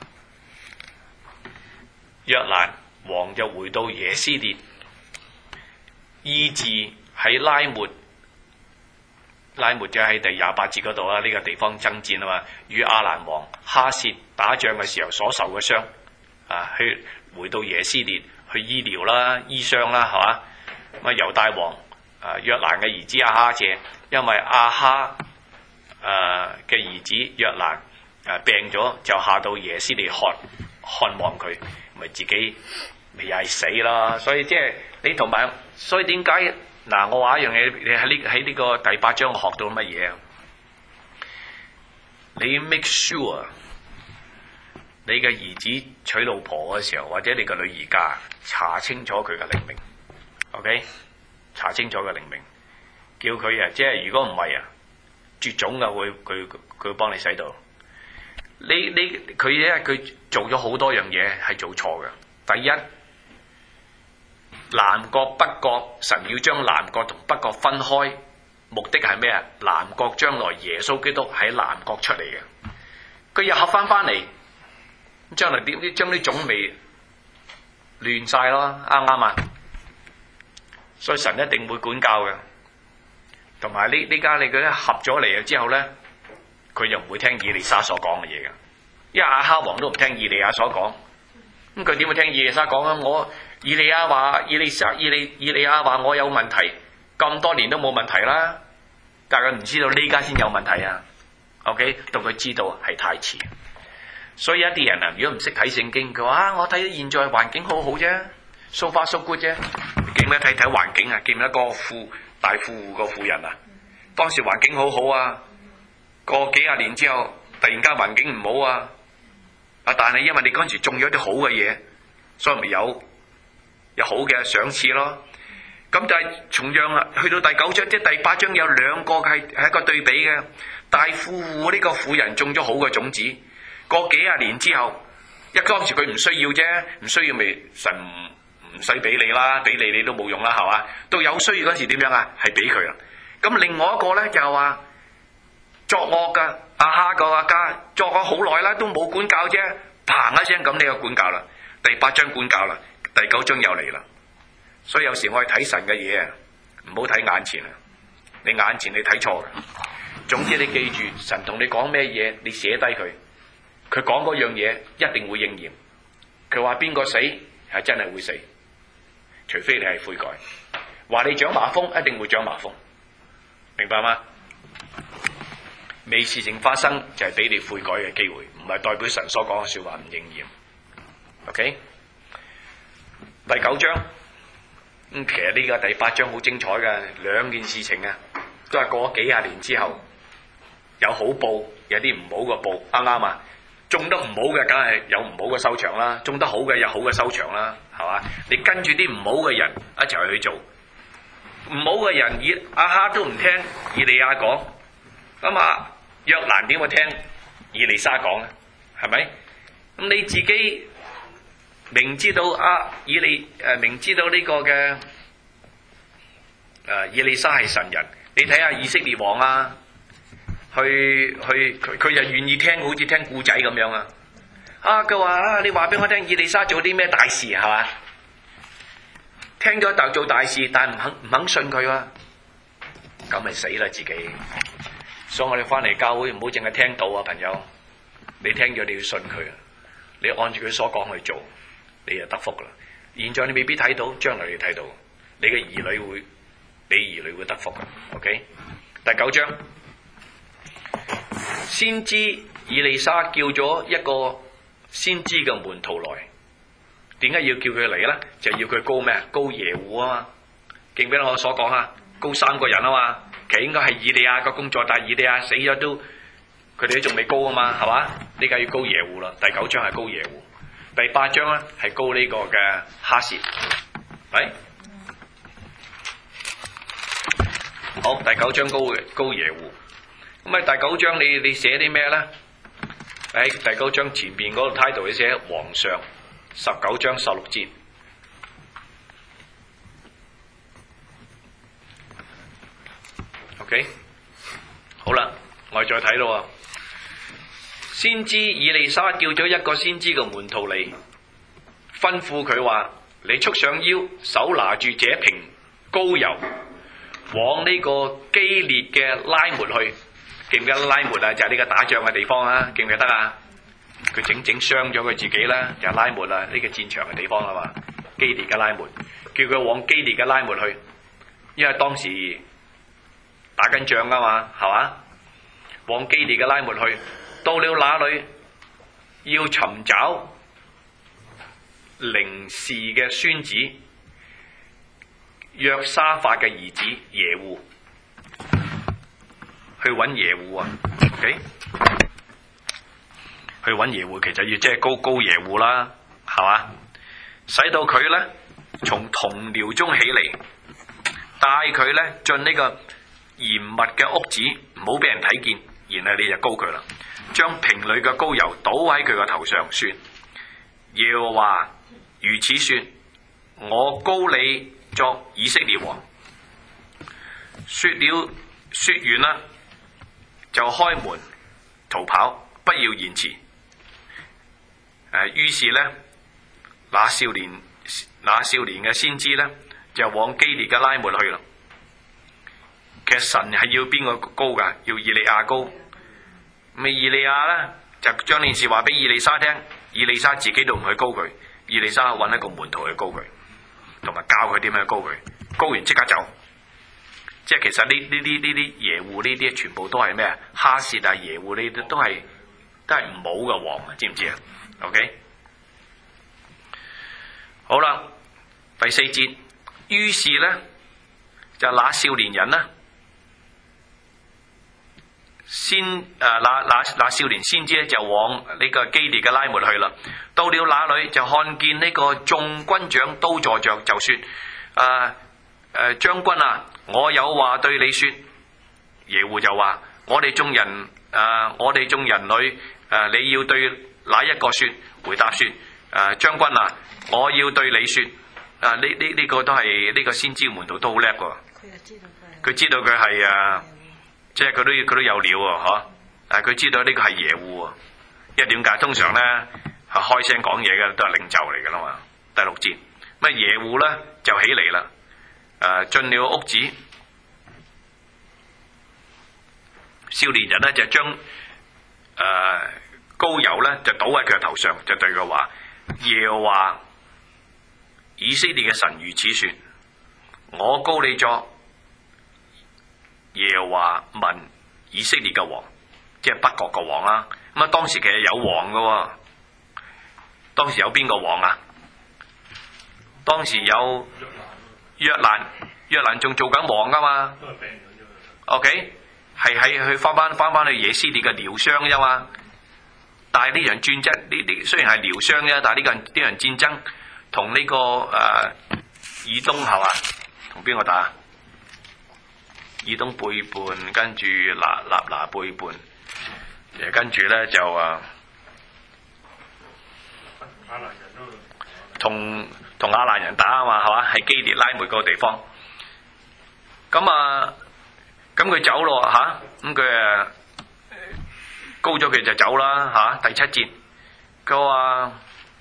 約蘭王就回到耶斯列，醫治喺拉末，拉末就喺第廿八節嗰度啊。呢、這個地方爭戰啊嘛，與亞蘭王哈薛打仗嘅時候所受嘅傷啊，去。回到耶斯列去醫療啦、醫傷啦，係嘛？咁啊，猶大王啊約蘭嘅兒子亞哈謝，因為亞哈誒嘅兒子約蘭誒病咗，就下到耶斯列看看望佢，咪自己咪又係死啦。所以即係你同埋，所以點解嗱？我話一樣嘢，你喺呢喺呢個第八章學到乜嘢啊？你 make sure。你嘅兒子娶老婆嘅時候，或者你個女兒嫁，查清楚佢嘅靈命 ，OK？ 查清楚嘅靈命，叫佢啊，即係如果唔係啊，絕種嘅會佢佢會幫你洗到。你你佢咧佢做咗好多樣嘢係做錯嘅。第一，南國北國，神要將南國同北國分開，目的係咩啊？南國將來耶穌基督喺南國出嚟嘅，佢又合翻翻嚟。將來點啲將啲種味亂晒咯，啱唔啱啊？所以神一定會管教嘅，同埋呢呢家你佢咧合咗嚟啊之後咧，佢就唔會聽以利沙所講嘅嘢嘅，因為亞哈王都唔聽以利亞所講，咁佢點會聽以利沙講啊？我以利亞話以利沙以利以利亞話我有問題，咁多年都冇問題啦，但係佢唔知道呢家先有問題啊。OK， 到佢知道係太遲。所以一啲人啊，如果唔識睇聖經，佢話啊，我睇現在環境好好啫 ，so far so good 啫。記唔記得睇睇環境啊？記唔記得個富大富戶個婦人啊？當時環境好好啊，過幾廿年之後，突然間環境唔好啊。啊，但係因為你嗰陣時種咗啲好嘅嘢，所以咪有有好嘅賞賜咯。咁就係同樣啊，去到第九章即係第八章有兩個係係一個對比嘅。大富戶呢個婦人種咗好嘅種子。過幾廿年之後，一當時佢唔需要啫，唔需要咪神唔使俾你啦，俾你你都冇用啦，係嘛？到有需要嗰時點樣啊？係俾佢啦。咁另外一個咧就係話作惡噶亞哈個阿家作惡好耐啦，都冇管教啫，嘭一聲咁呢個管教啦，第八章管教啦，第九章又嚟啦。所以有時我係睇神嘅嘢啊，唔好睇眼前啊，你眼前你睇錯嘅。總之你記住，神同你講咩嘢，你寫低佢。佢講嗰樣嘢一定會應驗。佢話邊個死係真係會死，除非你係悔改。話你長麻風一定會長麻風，明白嗎？未事情發生就係俾你悔改嘅機會，唔係代表神所講嘅說話唔應驗。OK， 第九章咁、嗯、其實呢個第八章好精彩嘅兩件事情啊。 都係過咗幾廿年之後，有好報，有啲唔好嘅報，啱唔啱啊？種得唔好嘅，梗係有唔好嘅收場啦；種得好嘅，有好嘅收場啦，係嘛？你跟住啲唔好嘅人一齊去做，唔好嘅人以亞哈都唔聽以利亞講，咁啊約蘭點會聽以利沙講咧？係咪？咁你自己明知道啊以利誒明知道呢個嘅誒以利沙係神人，你睇下以色列王啊！去去佢佢又願意聽，好似聽故仔咁樣啊！啊，佢話啊，你話俾我聽，以利沙做啲咩大事係嘛？聽咗就做大事，但係唔肯唔肯信佢啊！咁咪死啦自己！所以我哋翻嚟教會唔好淨係聽到啊，朋友，你聽咗你要信佢啊！你按住佢所講去做，你就得福啦。現在你未必睇到，將來你睇到，你嘅兒女會，你兒女會得福嘅。OK， 第九章。先知以利沙叫咗一個先知嘅門徒來，點解要叫佢嚟咧？就要佢膏咩？膏耶戶啊嘛，記唔記得我所講啊？膏三個人啊嘛，其實應該係以利亞嘅工作，但係以利亞死咗都，佢哋都仲未膏啊嘛，係嘛？呢個要膏耶戶啦。第九章係膏耶戶，第八章咧係膏呢個嘅哈薛，係好。第九章膏膏耶戶。咁啊，第九章你你寫啲咩咧？喺第九章前邊嗰個 title 你寫皇上，十九章十六節。OK， 好啦，我哋再睇咯。先知以利沙叫咗一個先知嘅門徒嚟，吩咐佢話：你束上腰，手拿住這瓶膏油，往呢個基列嘅拉末去。記唔記得拉末啊？就係呢個打仗嘅地方啊！記唔記得啊？佢整整傷咗佢自己啦，就係拉末啊！呢個戰場嘅地方啊嘛，基列嘅拉末，叫佢往基列嘅拉末去，因為當時打緊仗啊嘛，係嘛？往基列嘅拉末去，到了那裏要尋找寧示嘅孫子約沙法嘅兒子耶戶。去揾耶戶啊 ，OK？ 去揾耶戶，其實要即係膏膏耶戶啦，係嘛？使到佢咧從同僚中起嚟，帶佢咧進呢個嚴密嘅屋子，唔好俾人睇見，然後你就膏佢啦。將瓶裏嘅膏油倒喺佢個頭上，說：耶和華如此說，我膏你作以色列王。說了說完啦，就開門逃跑，不要延遲。誒、呃，於是咧，那少年那少年嘅先知咧，就往基列嘅拉末去啦。其實神係要邊個膏噶？要以利亞膏。咁以利亞咧就將呢件事話俾以利沙聽，以利沙自己都唔去膏佢，以利沙揾一個門徒去膏佢，同埋教佢點樣膏佢。膏完即刻走。即係其實呢呢啲呢啲耶戶呢啲全部都係咩啊？哈薛啊耶戶呢啲都係都係唔好嘅王啊，知唔知啊 ？OK， 好啦，第四節，於是咧就那少年人呢，先誒、呃、那那那少年先知咧就往呢個基列嘅拉末去啦。到了那裏就看見呢個眾軍長都坐着，就說：誒誒將軍啊！我有話對你說。耶戶就話：我哋眾人誒、呃，我哋眾人裏誒、呃，你要對哪一個說？回答說：誒、呃，將軍啊，我要對你說。啊，呢呢呢個都係呢、這個先知門徒都好叻喎。佢知道佢係誒，即係佢都佢都有料喎，嗬。但係佢知道呢個係耶戶啊，因為點解？通常咧係開聲講嘢嘅都係領袖嚟噶啦嘛。第六節，乜耶戶咧就起嚟啦。誒、呃，進了屋子，少年人呢就將誒、呃、膏油咧就倒喺佢頭上，就對佢話：耶和華以色列嘅神如此說，我膏你作耶和華民以色列嘅王，即係北國嘅王啦。咁啊，當時其實有王嘅，當時有邊個王啊？當時有約蘭，約蘭仲做緊王噶嘛？ OK， 係係去翻翻翻翻去耶斯列嘅療傷啫嘛。但係呢場戰爭，呢呢雖然係療傷啫，但係呢個呢場戰爭同呢、這個誒、呃、以東係嘛？同邊個打？以東背叛，跟住拿納拿背叛，誒跟住咧就啊，同同亞蘭人打啊嘛，係嘛？喺基列拉梅嗰個地方。咁啊，咁佢走咯嚇，咁佢誒高咗佢就走啦嚇、啊。第七節，佢話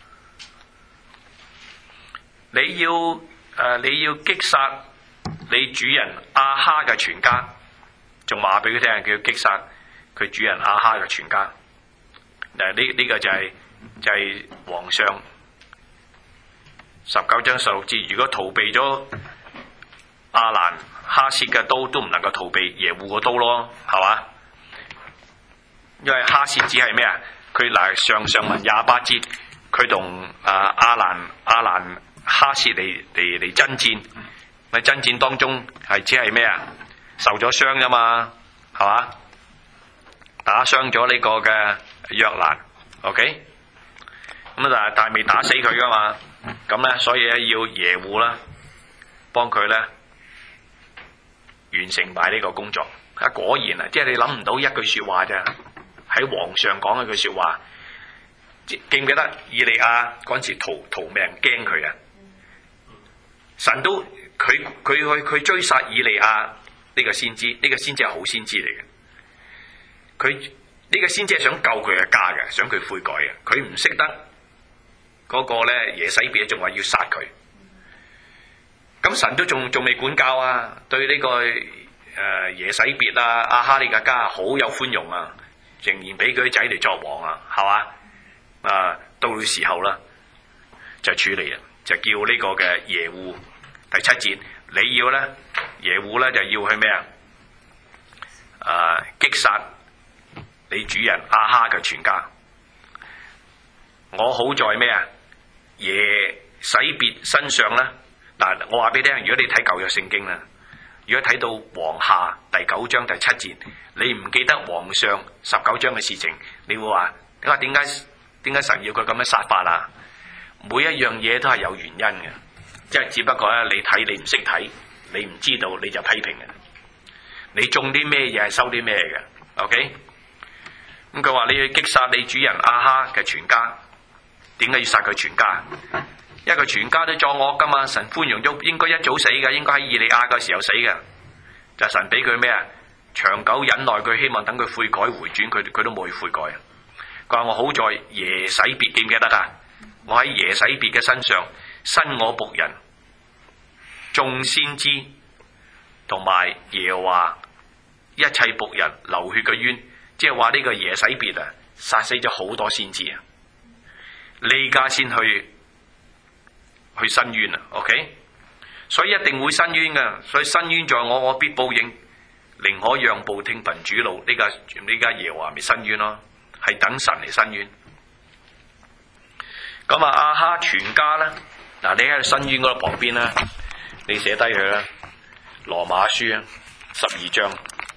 你要誒、呃、你要擊殺你主人亞哈嘅全家，仲話俾佢聽，佢要擊殺佢主人亞哈嘅全家。誒呢呢個就係、是、就係、是、皇上十九章十六節，如果逃避咗亞蘭哈薛嘅刀，都唔能夠逃避耶戶個刀咯，係嘛？因為哈薛只係咩啊？佢嗱上上文廿八節，佢同啊亞蘭亞蘭哈薛嚟嚟嚟爭戰，喺爭戰當中係只係咩啊？受咗傷啫嘛，係嘛？打傷咗呢個嘅約蘭 ，OK？ 咁啊，但係但係未打死佢噶嘛？咁咧，所以咧要耶戶啦，幫佢咧完成埋呢個工作。啊，果然啊，即係你諗唔到一句說話啫，喺皇上講一句說話，記唔記得以利亞嗰陣時逃逃命驚佢啊？神都佢佢去佢追殺以利亞呢個先知，呢、這個先知係好先知嚟嘅。佢呢、這個先知係想救佢嘅家嘅，想佢悔改嘅。佢唔識得嗰個咧耶洗別仲話要殺佢。咁神都仲仲未管教啊，對呢、這個誒、呃、耶洗別啊亞哈呢個家好有寬容啊，仍然俾佢啲仔嚟作王啊，係嘛？啊，到嘅時候啦，就處理啊，就叫呢個嘅耶戶第七節，你要咧耶戶咧就要去咩啊？啊，擊殺你主人亞哈嘅全家。我好在咩啊？耶洗別身上咧。嗱，我話俾你聽，如果你睇舊約聖經啦，如果睇到王下第九章第七節，你唔記得皇上十九章嘅事情，你會話點解點解點解神要佢咁樣殺法啊？每一樣嘢都係有原因嘅，即係只不過咧，你睇你唔識睇，你唔知道你就批評嘅。你種啲咩嘢係收啲咩嘅 ，OK？ 咁佢話你要擊殺你主人亞哈嘅全家，點解要殺佢全家？因為佢全家都作惡噶嘛，神寬容咗，應該一早死嘅，應該喺以利亞嘅時候死嘅，就係神俾佢咩啊？長久忍耐佢，希望等佢悔改回轉，佢佢都冇去悔改。佢話我好在耶洗別，記唔記得啊？我喺耶洗別嘅身上，伸我僕人眾先知同埋耶和華一切僕人流血嘅冤，即係話呢個耶洗別啊，殺死咗好多先知啊，呢家先去。去申冤啊 ，OK， 所以一定會申冤噶，所以申冤在我，我必報應，寧可讓步聽憑主怒。呢家呢家耶和華咪申冤咯，係等神嚟申冤。咁啊，亞哈全家咧，嗱你喺申冤嗰度旁邊啦，你寫低佢啦，羅馬書啊，十二章，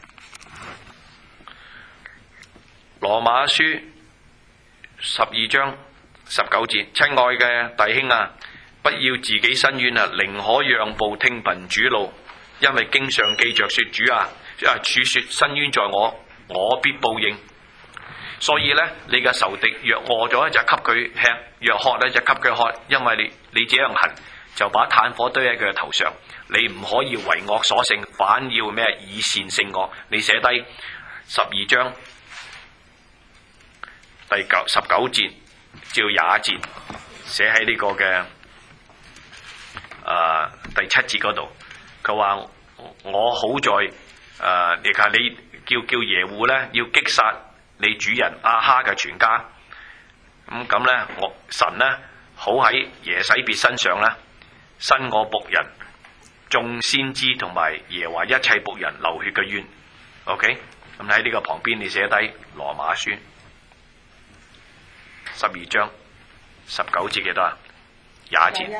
羅馬書十二章十九節，親愛嘅弟兄啊！不要自己申冤啊，寧可讓步聽憑主怒，因為經上記着說主啊，啊主說申冤在我，我必報應。所以咧，你嘅仇敵若餓咗就給佢吃，若渴咧就給佢喝，因為你你這樣行，就把炭火堆喺佢嘅頭上。你唔可以為惡所勝，反要咩以善勝惡。你寫低十二章第九十九節至廿一節，寫喺呢個嘅。誒、呃，第七節嗰度，佢話我好在誒，亦、呃、係你叫叫耶戶咧，要擊殺你主人亞哈嘅全家。咁咁咧，我神咧好喺耶洗別身上咧，伸我僕人眾先知同埋耶和華一切僕人流血嘅冤。OK，咁喺呢個旁邊你寫低羅馬書十二章十九節幾多啊？廿一節。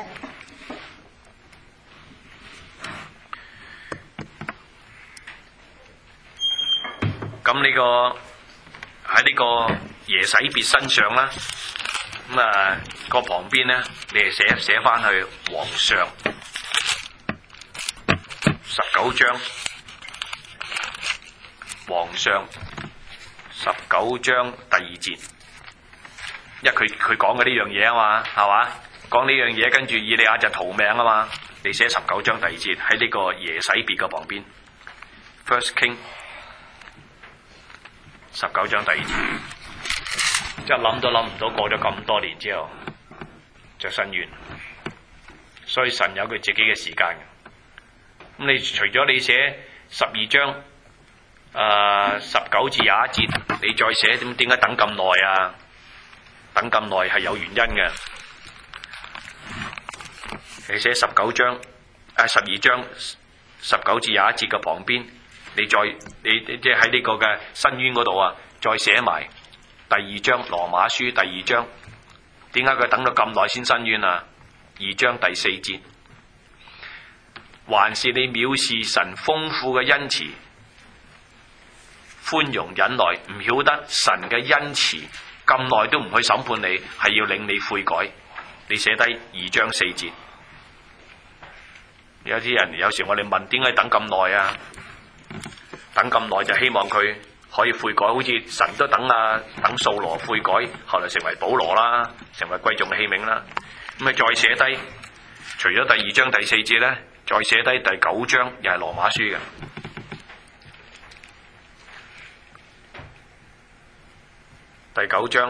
咁呢個喺呢個耶洗別身上啦，咁啊個旁邊咧，你係寫寫翻去皇上十九章，皇上十九章第二節，因為佢佢講嘅呢樣嘢啊嘛，係嘛？講呢樣嘢，跟住以利亞就逃命啊嘛，你寫十九章第二節喺呢個耶洗別嘅旁邊 ，First King。十九章第二節，即係諗都諗唔到，過咗咁多年之後就申冤，所以神有佢自己嘅時間。咁你除咗你寫十二章，誒十九至廿一節，你再寫點點解等咁耐啊？等咁耐係有原因嘅。你寫十九章，誒十二章十九至廿一節嘅旁邊。你再你即係喺呢個嘅申冤嗰度啊，再寫埋第二章羅馬書第二章，點解佢等咗咁耐先申冤啊？二章第四節，還是你藐視神豐富嘅恩慈、寬容忍耐，唔曉得神嘅恩慈咁耐都唔去審判你，係要令你悔改。你寫低二章四節，有啲人有時我哋問點解等咁耐啊？等咁耐就希望佢可以悔改，好似神都等啊等掃羅悔改，後來成為保羅啦，成為貴重嘅器皿啦。咁啊再寫低，除咗第二章第四節咧，再寫低第九章，又係羅馬書嘅第九章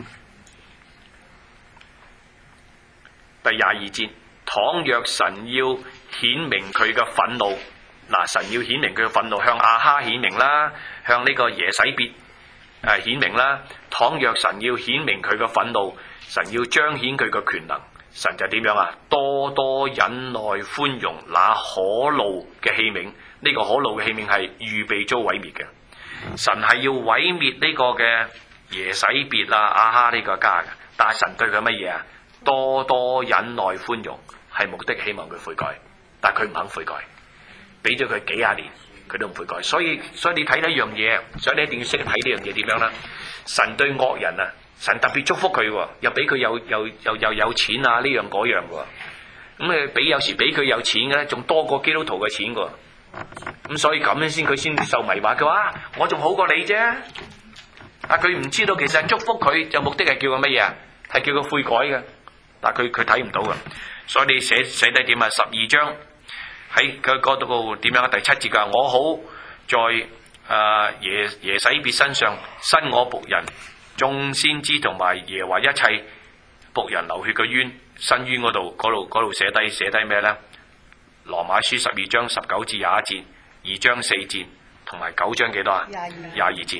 第廿二節，倘若神要顯明佢嘅憤怒。嗱，神要顯明佢嘅憤怒，向亞哈顯明啦，向呢個耶洗別誒顯明啦。倘若神要顯明佢嘅憤怒，神要彰顯佢嘅權能，神就點樣啊？多多忍耐寬容那可怒嘅器皿，呢、這個可怒嘅器皿係預備遭毀滅嘅。神係要毀滅呢個嘅耶洗別啊亞哈呢個家嘅，但係神對佢乜嘢啊？多多忍耐寬容，係目的希望佢悔改，但係佢唔肯悔改。俾咗佢幾廿年，佢都唔悔改，所以所以你睇呢樣嘢，所以你一定要識睇呢樣嘢點樣啦。神對惡人啊，神特別祝福佢，又俾佢有又又又有錢啊，呢樣嗰樣嘅。咁你俾有時俾佢有錢嘅咧，仲多過基督徒嘅錢嘅。咁所以咁樣先佢先受迷惑嘅話，我仲好過你啫。啊，佢唔知道其實祝福佢就目的係叫佢乜嘢啊？係叫佢悔改嘅，但係佢佢睇唔到嘅。所以你寫寫低點啊？十二章。喺佢嗰度點樣？第七節噶，我好在誒、呃、耶耶洗別身上伸我僕人眾先知同埋耶和華一切僕人流血嘅冤，伸冤嗰度嗰度嗰度寫低寫低咩咧？羅馬書十二章十九至廿一節，二章四節同埋九章幾多啊？廿二廿二節。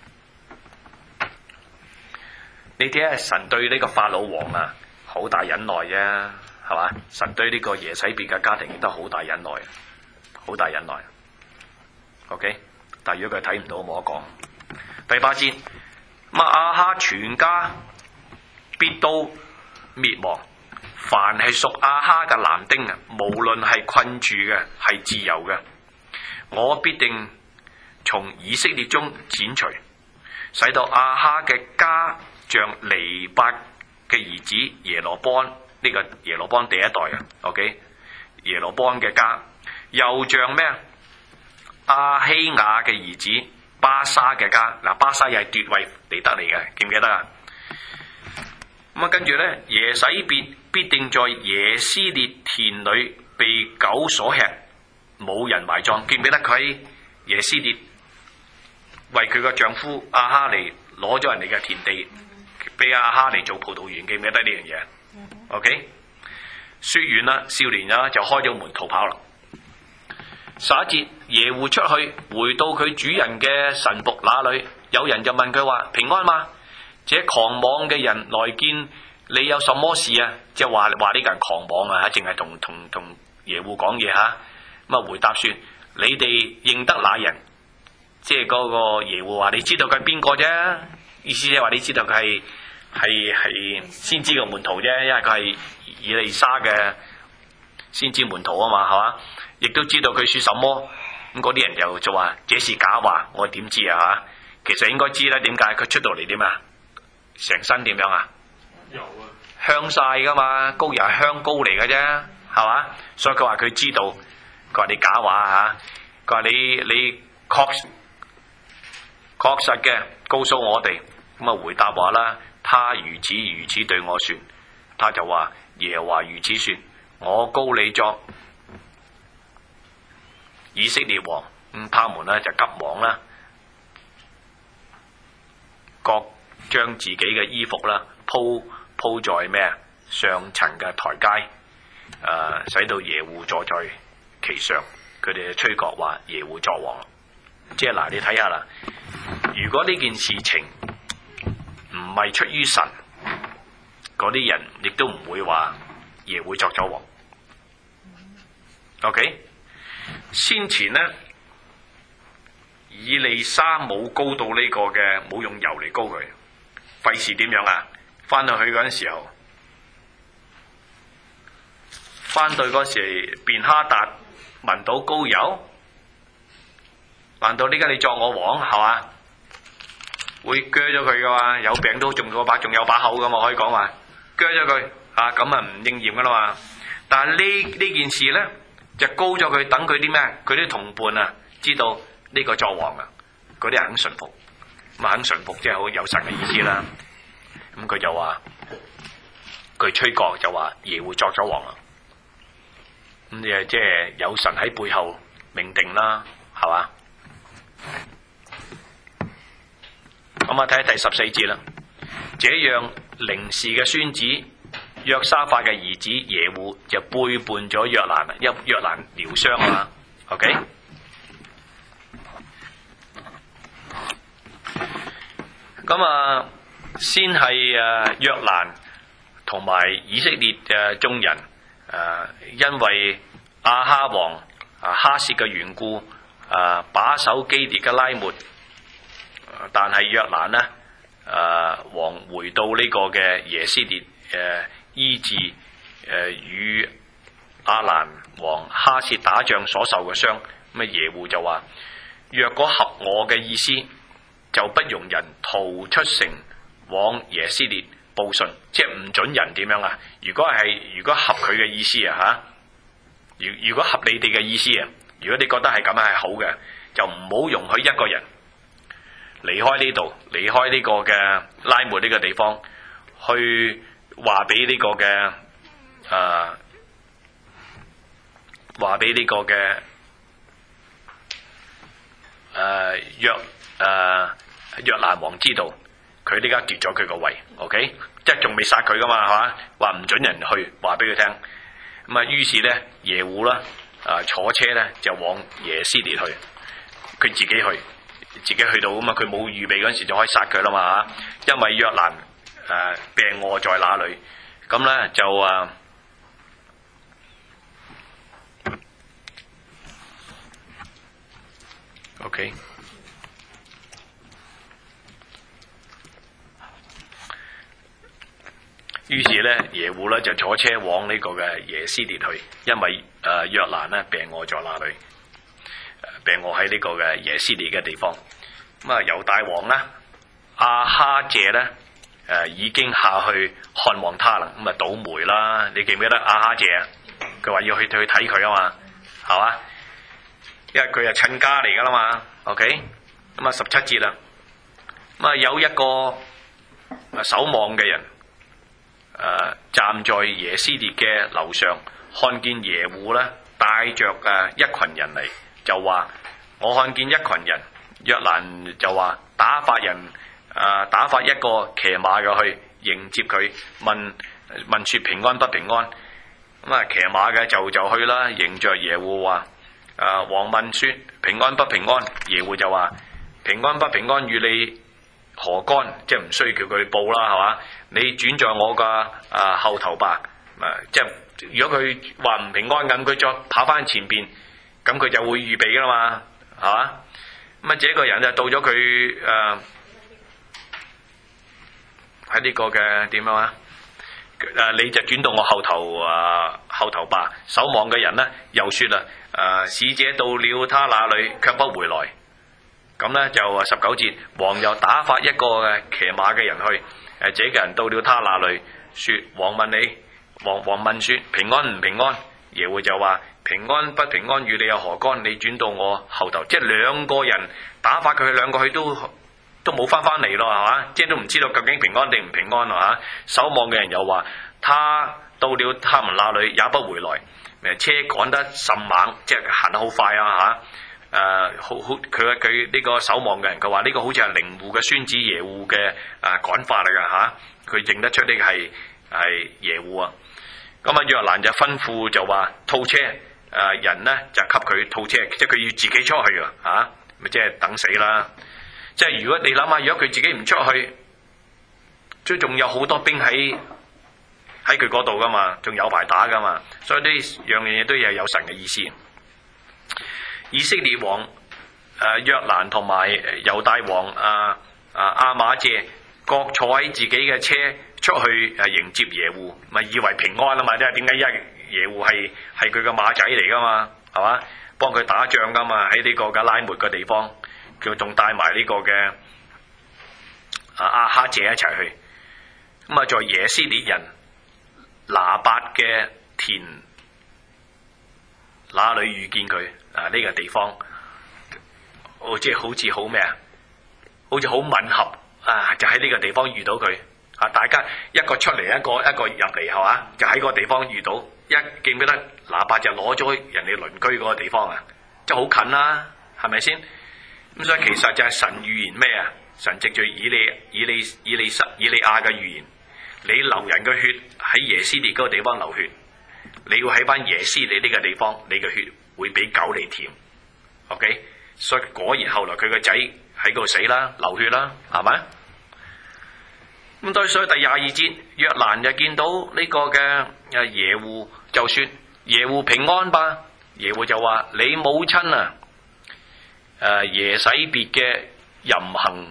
你睇下神對呢個法老王啊，好大忍耐啫。係嘛？神對呢個耶洗別嘅家庭亦都好大忍耐，好大忍耐。OK， 但係如果佢睇唔到，冇得講。第八節，咁亞哈全家必都滅亡，凡係屬亞哈嘅男丁啊，無論係困住嘅，係自由嘅，我必定從以色列中剪除，使到亞哈嘅家像尼八嘅兒子耶羅波安。呢個耶羅波安第一代嘅 ，OK， 耶羅波安嘅家，又像咩啊？亞希雅嘅兒子巴沙嘅家，嗱巴沙又係奪位嚟得嚟嘅，記唔記得啊？咁啊，跟住咧，耶洗別必定在耶斯列田裏被狗所吃，冇人埋葬。記唔記得佢喺耶斯列為佢個丈夫亞哈嚟攞咗人哋嘅田地，俾亞哈嚟做葡萄園？記唔記得呢樣嘢？OK， 說完啦，少年啊就開咗門逃跑啦。十一節，耶戶出去，回到佢主人嘅神僕那裏，有人就問佢話：平安嘛？這狂妄嘅人來見你有什麼事啊？即係話話呢個人狂妄啊，淨係同同同耶戶講嘢吓。咁啊回答說：你哋認得那人？即係嗰個耶戶話：你知道佢係邊個啫？意思即係話你知道佢係。係係先知嘅門徒啫，因為佢係以利沙嘅先知門徒啊嘛，係嘛？亦都知道佢說什麼， 咁嗰啲人就就話這是假話，我點知啊嚇？其實應該知啦，點解佢出到嚟點啊？成身點樣啊？ 有啊， 香晒噶嘛，膏油係香膏嚟嘅啫，係嘛？所以佢話佢知道，佢話你假話嚇，佢話你你確確實嘅告訴我哋，咁啊回答話啦，他如此如此對我説，他就話耶和華如此説，我膏你作以色列王，咁他們呢就急忙啦，各將自己嘅衣服啦鋪鋪在咩啊上層嘅台階，誒、呃、使到耶戶坐在其上，佢哋就吹角話耶戶作王。即係嗱，你睇下啦，如果呢件事情唔係出於神，嗰啲人亦都唔會話耶戶作咗王。OK， 先前呢，以利沙冇膏到呢個嘅，冇用油嚟膏佢，費事點樣啊？翻到去嗰陣時候，翻到嗰時，便哈達聞到膏油，難道呢家你作我王係嘛？會鋸咗佢噶嘛？有病都仲有把仲有把口噶嘛？可以講話鋸咗佢啊，咁啊唔應驗噶啦嘛。但係呢呢件事咧，就膏咗佢，等佢啲咩？佢啲同伴啊，知道呢個作王啊，嗰啲肯順服，咁肯順服即係好有神嘅意思啦。咁佢就話，佢吹角就話耶戶作咗王啦。咁誒即係有神喺背後命定啦，係嘛？咁啊睇下第十四節啦。這樣寧示嘅孫子約沙法嘅兒子耶戶就背叛咗約蘭，因約蘭療傷啊嘛。OK， 咁啊先係誒約蘭同埋以色列嘅眾人誒，因為亞哈王啊哈薛嘅緣故啊把守基列嘅拉末，但係約蘭呢誒王回到呢個嘅耶斯列誒醫治誒與亞蘭王哈薛打仗所受嘅傷，咁啊耶戶就話：若果合我嘅意思，就不容人逃出城往耶斯列報信，即係唔准人點樣啊？如果係如果合佢嘅意思啊吓，如如果合你哋嘅意思啊，如果你覺得係咁樣係好嘅，就唔好容許一個人離開呢度，離開呢個嘅拉末呢個地方，去話俾呢個嘅誒話俾呢個嘅誒約誒約蘭王知道。佢呢家奪咗佢個位 ，OK， 即係仲未殺佢噶嘛，係嘛？話唔准人去，話俾佢聽。咁啊，於是咧耶戶啦，啊坐車咧就往耶斯列去，佢自己去，自己去到咁啊，佢冇預備嗰陣時就可以殺佢啦嘛嚇。因為約蘭誒病臥在那裏，咁咧就啊 ，OK。於是咧，耶戶咧就坐車往呢個嘅耶斯列去，因為誒約蘭咧病臥在那裏，病臥喺呢個嘅耶斯列嘅地方。咁啊，猶大王咧亞哈謝咧誒已經下去看望他啦，咁啊倒霉啦！你記唔記得亞哈謝啊？佢話要去去睇佢啊嘛，係嘛？因為佢係親家嚟噶啦嘛。OK， 咁啊十七節啦，咁啊有一個守望嘅人。誒、呃、站在耶斯列嘅樓上，看見耶戶咧帶着誒一群人嚟，就話：我看見一群人。約蘭就話打發人誒、呃、打發一個騎馬嘅去迎接佢，問問説平安不平安。咁啊騎馬嘅就就去啦，迎着耶戶話：誒、呃、王問説平安不平安？耶戶就話：平安不平安與你何干？即係唔需要叫佢報啦，係嘛？你轉在我嘅啊後頭吧。啊，即係如果佢話唔平安咁，佢再跑翻前邊，咁佢就會預備噶啦嘛，係嘛？咁啊，這個人就到咗佢誒喺呢個嘅點樣啊？誒，你就轉到我後頭啊後頭吧。守望嘅人呢，又説啦： 呃、使者到了他那裏，卻不回來。咁呢，就十九節，王又打發一個嘅騎馬嘅人去。誒，這個人到了他那裏，說：王問你，王王問說：平安唔平安？耶戶就話：平安不平安與你有何干？你轉到我後頭。即係兩個人打發佢，兩個去都都冇翻翻嚟咯，係嘛？即係都唔知道究竟平安定唔平安啊！守望嘅人又話：他到了他們那裏，也不回來。誒，車趕得甚猛，即係行得好快啊！嚇。誒、呃、好好佢佢呢個守望嘅人，佢話呢個好似係寧戶嘅孫子耶戶嘅誒趕法嚟㗎嚇，佢、啊、認得出呢個係係耶戶啊。咁啊約蘭就吩咐就話套車，誒、呃、人呢就給佢套車，即係佢要自己出去啊嚇，咪即係等死啦。即係如果你諗下，如果佢自己唔出去，即係仲有好多兵喺喺佢嗰度㗎嘛，仲有排打㗎嘛，所以呢樣嘢都係有神嘅意思。以色列王誒、呃、約蘭同埋猶大王啊啊亞瑪謝各坐喺自己嘅車出去誒、啊、迎接耶戶，咪以為平安啊嘛？即係點解？因為耶戶係係佢嘅馬仔嚟噶嘛，係嘛？幫佢打仗噶嘛？喺呢個嘅拉末嘅地方，佢仲帶埋呢個嘅啊亞哈謝一齊去。咁啊，在耶斯列人拿八嘅田那裏遇見佢。啊！呢、這個地方，哦，即係好似好咩啊？好似好吻合啊！就喺呢個地方遇到佢啊！大家一個出嚟，一個一個入嚟，係嘛？就喺個地方遇到，一記唔記得拿八就攞咗人哋鄰居嗰個地方啊？即係好近啦，係咪先？咁所以其實就係神預言咩啊？神藉住以利以利以利撒以利亞嘅預言，你流人嘅血喺耶斯列嗰個地方流血，你要喺翻耶斯列呢個地方，你嘅血會比狗嚟甜 ，OK？所以果然後來佢個仔喺嗰度死啦，流血啦，係咪？咁對，所以第廿二節，約蘭就見到呢個嘅誒耶戶，就說耶戶平安吧。耶戶就話：你母親啊，誒耶洗別嘅淫行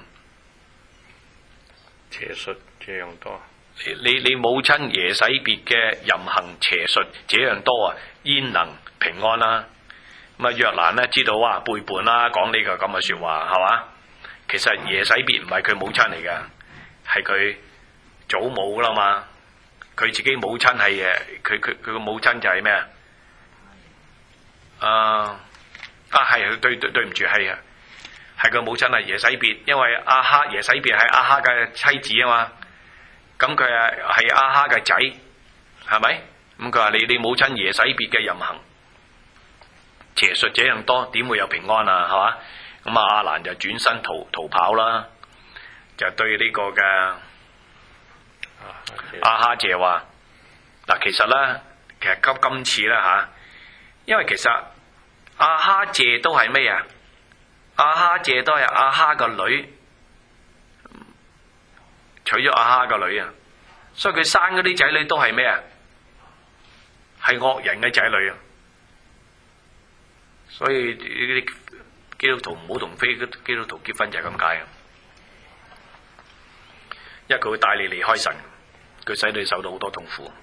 邪術這樣多，你你母親耶洗別嘅淫行邪術這樣多啊，焉能平安啦、啊？咁啊，約蘭咧知道哇背叛啦，講呢個咁嘅説話係嘛？其實耶洗別唔係佢母親嚟嘅，係佢祖母啦嘛。佢自己母親係誒，佢佢佢個母親就係咩啊？啊啊係，對對對唔住係啊，係佢母親係耶洗別，因為亞哈耶洗別係亞哈嘅妻子啊嘛。咁佢啊係亞哈嘅仔，係咪？咁佢話你你母親耶洗別嘅淫行邪術這樣多，點會有平安啊？係嘛？咁啊，亞蘭就轉身逃逃跑啦，就對呢個嘅亞哈謝話：嗱，其實咧，其實今今次咧吓，因為其實亞哈謝都係咩啊？亞哈謝都係亞哈個女，娶咗亞哈個女啊，所以佢生嗰啲仔女都係咩啊？係惡人嘅仔女啊！所以呢啲基督徒唔好同非基督徒結婚就係咁解啊！因為佢會帶你離開神，佢使你受到好多痛苦。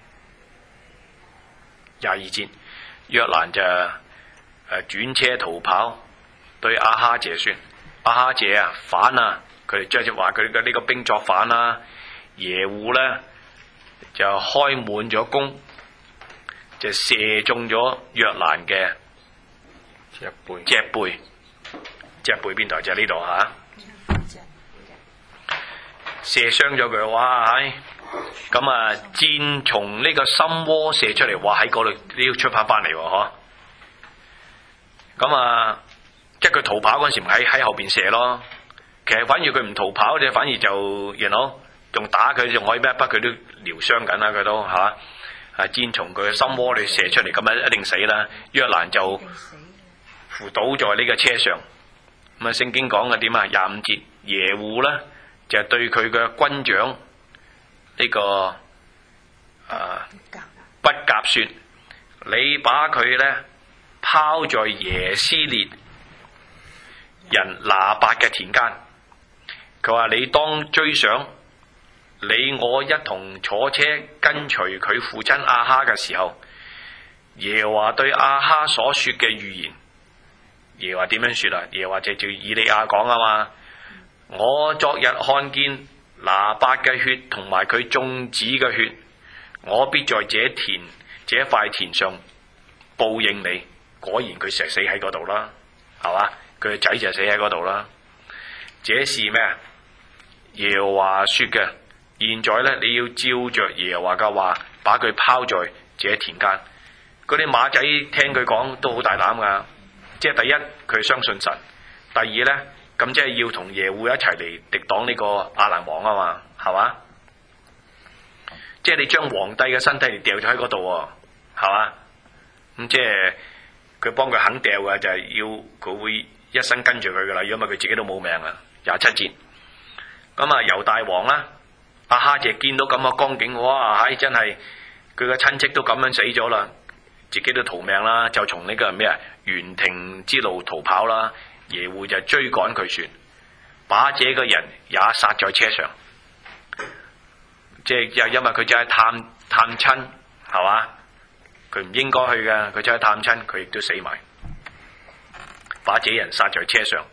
廿二節，約蘭就誒轉車逃跑，對亞哈謝說：亞哈謝啊，反啊！佢哋即係話佢嘅呢個兵作反啦。耶戶咧就開滿咗弓，就射中咗約蘭嘅脊背，脊背，脊背邊度？就係呢度吓，射傷咗佢。哇！唉，咁啊，箭從呢個心窩射出嚟，哇！喺嗰度都要出翻翻嚟喎，嗬。咁啊，即係佢逃跑嗰陣時，唔喺喺後邊射咯。其實反而佢唔逃跑，就反而就然後仲打佢，仲可以咩？不佢都療傷緊啦，佢都吓。啊，箭從佢嘅心窩裏射出嚟，咁啊一定死啦。約蘭就扶倒在呢個車上。咁啊，聖經講嘅點啊？廿五節，耶戶咧就對佢嘅軍長呢、這個啊不甲說：你把佢咧拋在耶斯列人拿八嘅田間。佢話你當追上，你我一同坐車跟隨佢父親亞哈嘅時候， 耶和華對亞哈所說嘅預言，耶和華點樣說啊？耶和華就照以利亞講啊嘛。我昨日看見拿八嘅血同埋佢眾子嘅血，我必在這田這塊田上報應你。果然佢成日死喺嗰度啦，係嘛？佢個仔就死喺嗰度啦。這是咩啊？耶和華說嘅。現在咧，你要照着耶和華嘅話，把佢拋在這田間。嗰啲馬仔聽佢講都好大膽噶，即係第一佢相信神，第二咧咁即係要同耶戶一齊嚟敵擋呢個亞蘭王啊嘛，係嘛？即係你將皇帝嘅身體嚟掉咗喺嗰度喎，係嘛？咁即係佢幫佢肯掉嘅，就係要佢會一生跟住佢噶啦，如果唔係佢自己都冇命啊。廿七節，咁啊猶大王啦，亞哈謝見到咁嘅光景，哇！唉，真係佢嘅親戚都咁樣死咗啦，自己都逃命啦，就從呢個咩啊園亭之路逃跑啦。耶戶就追趕佢船，把這個人也殺在車上。即係又因為佢就係探探親，係嘛？佢唔應該去嘅，佢就係探親，佢亦都死埋，把這人殺在車上。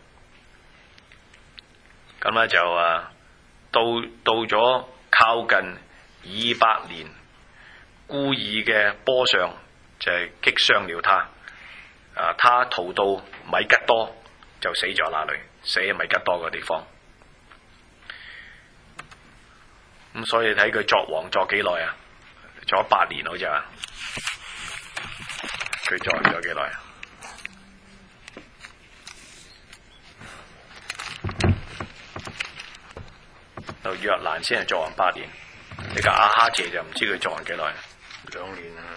咁咧就啊，到到咗靠近以伯蓮孤爾嘅坡上，就係擊傷了他。啊，他逃到米吉多就死咗那裏，死喺米吉多嘅地方。咁所以睇佢作王作幾耐啊？做咗八年好似啊！佢作王咗幾耐啊？到約蘭先係作王八年，呢個亞哈謝就唔知佢作王幾耐，兩年啊！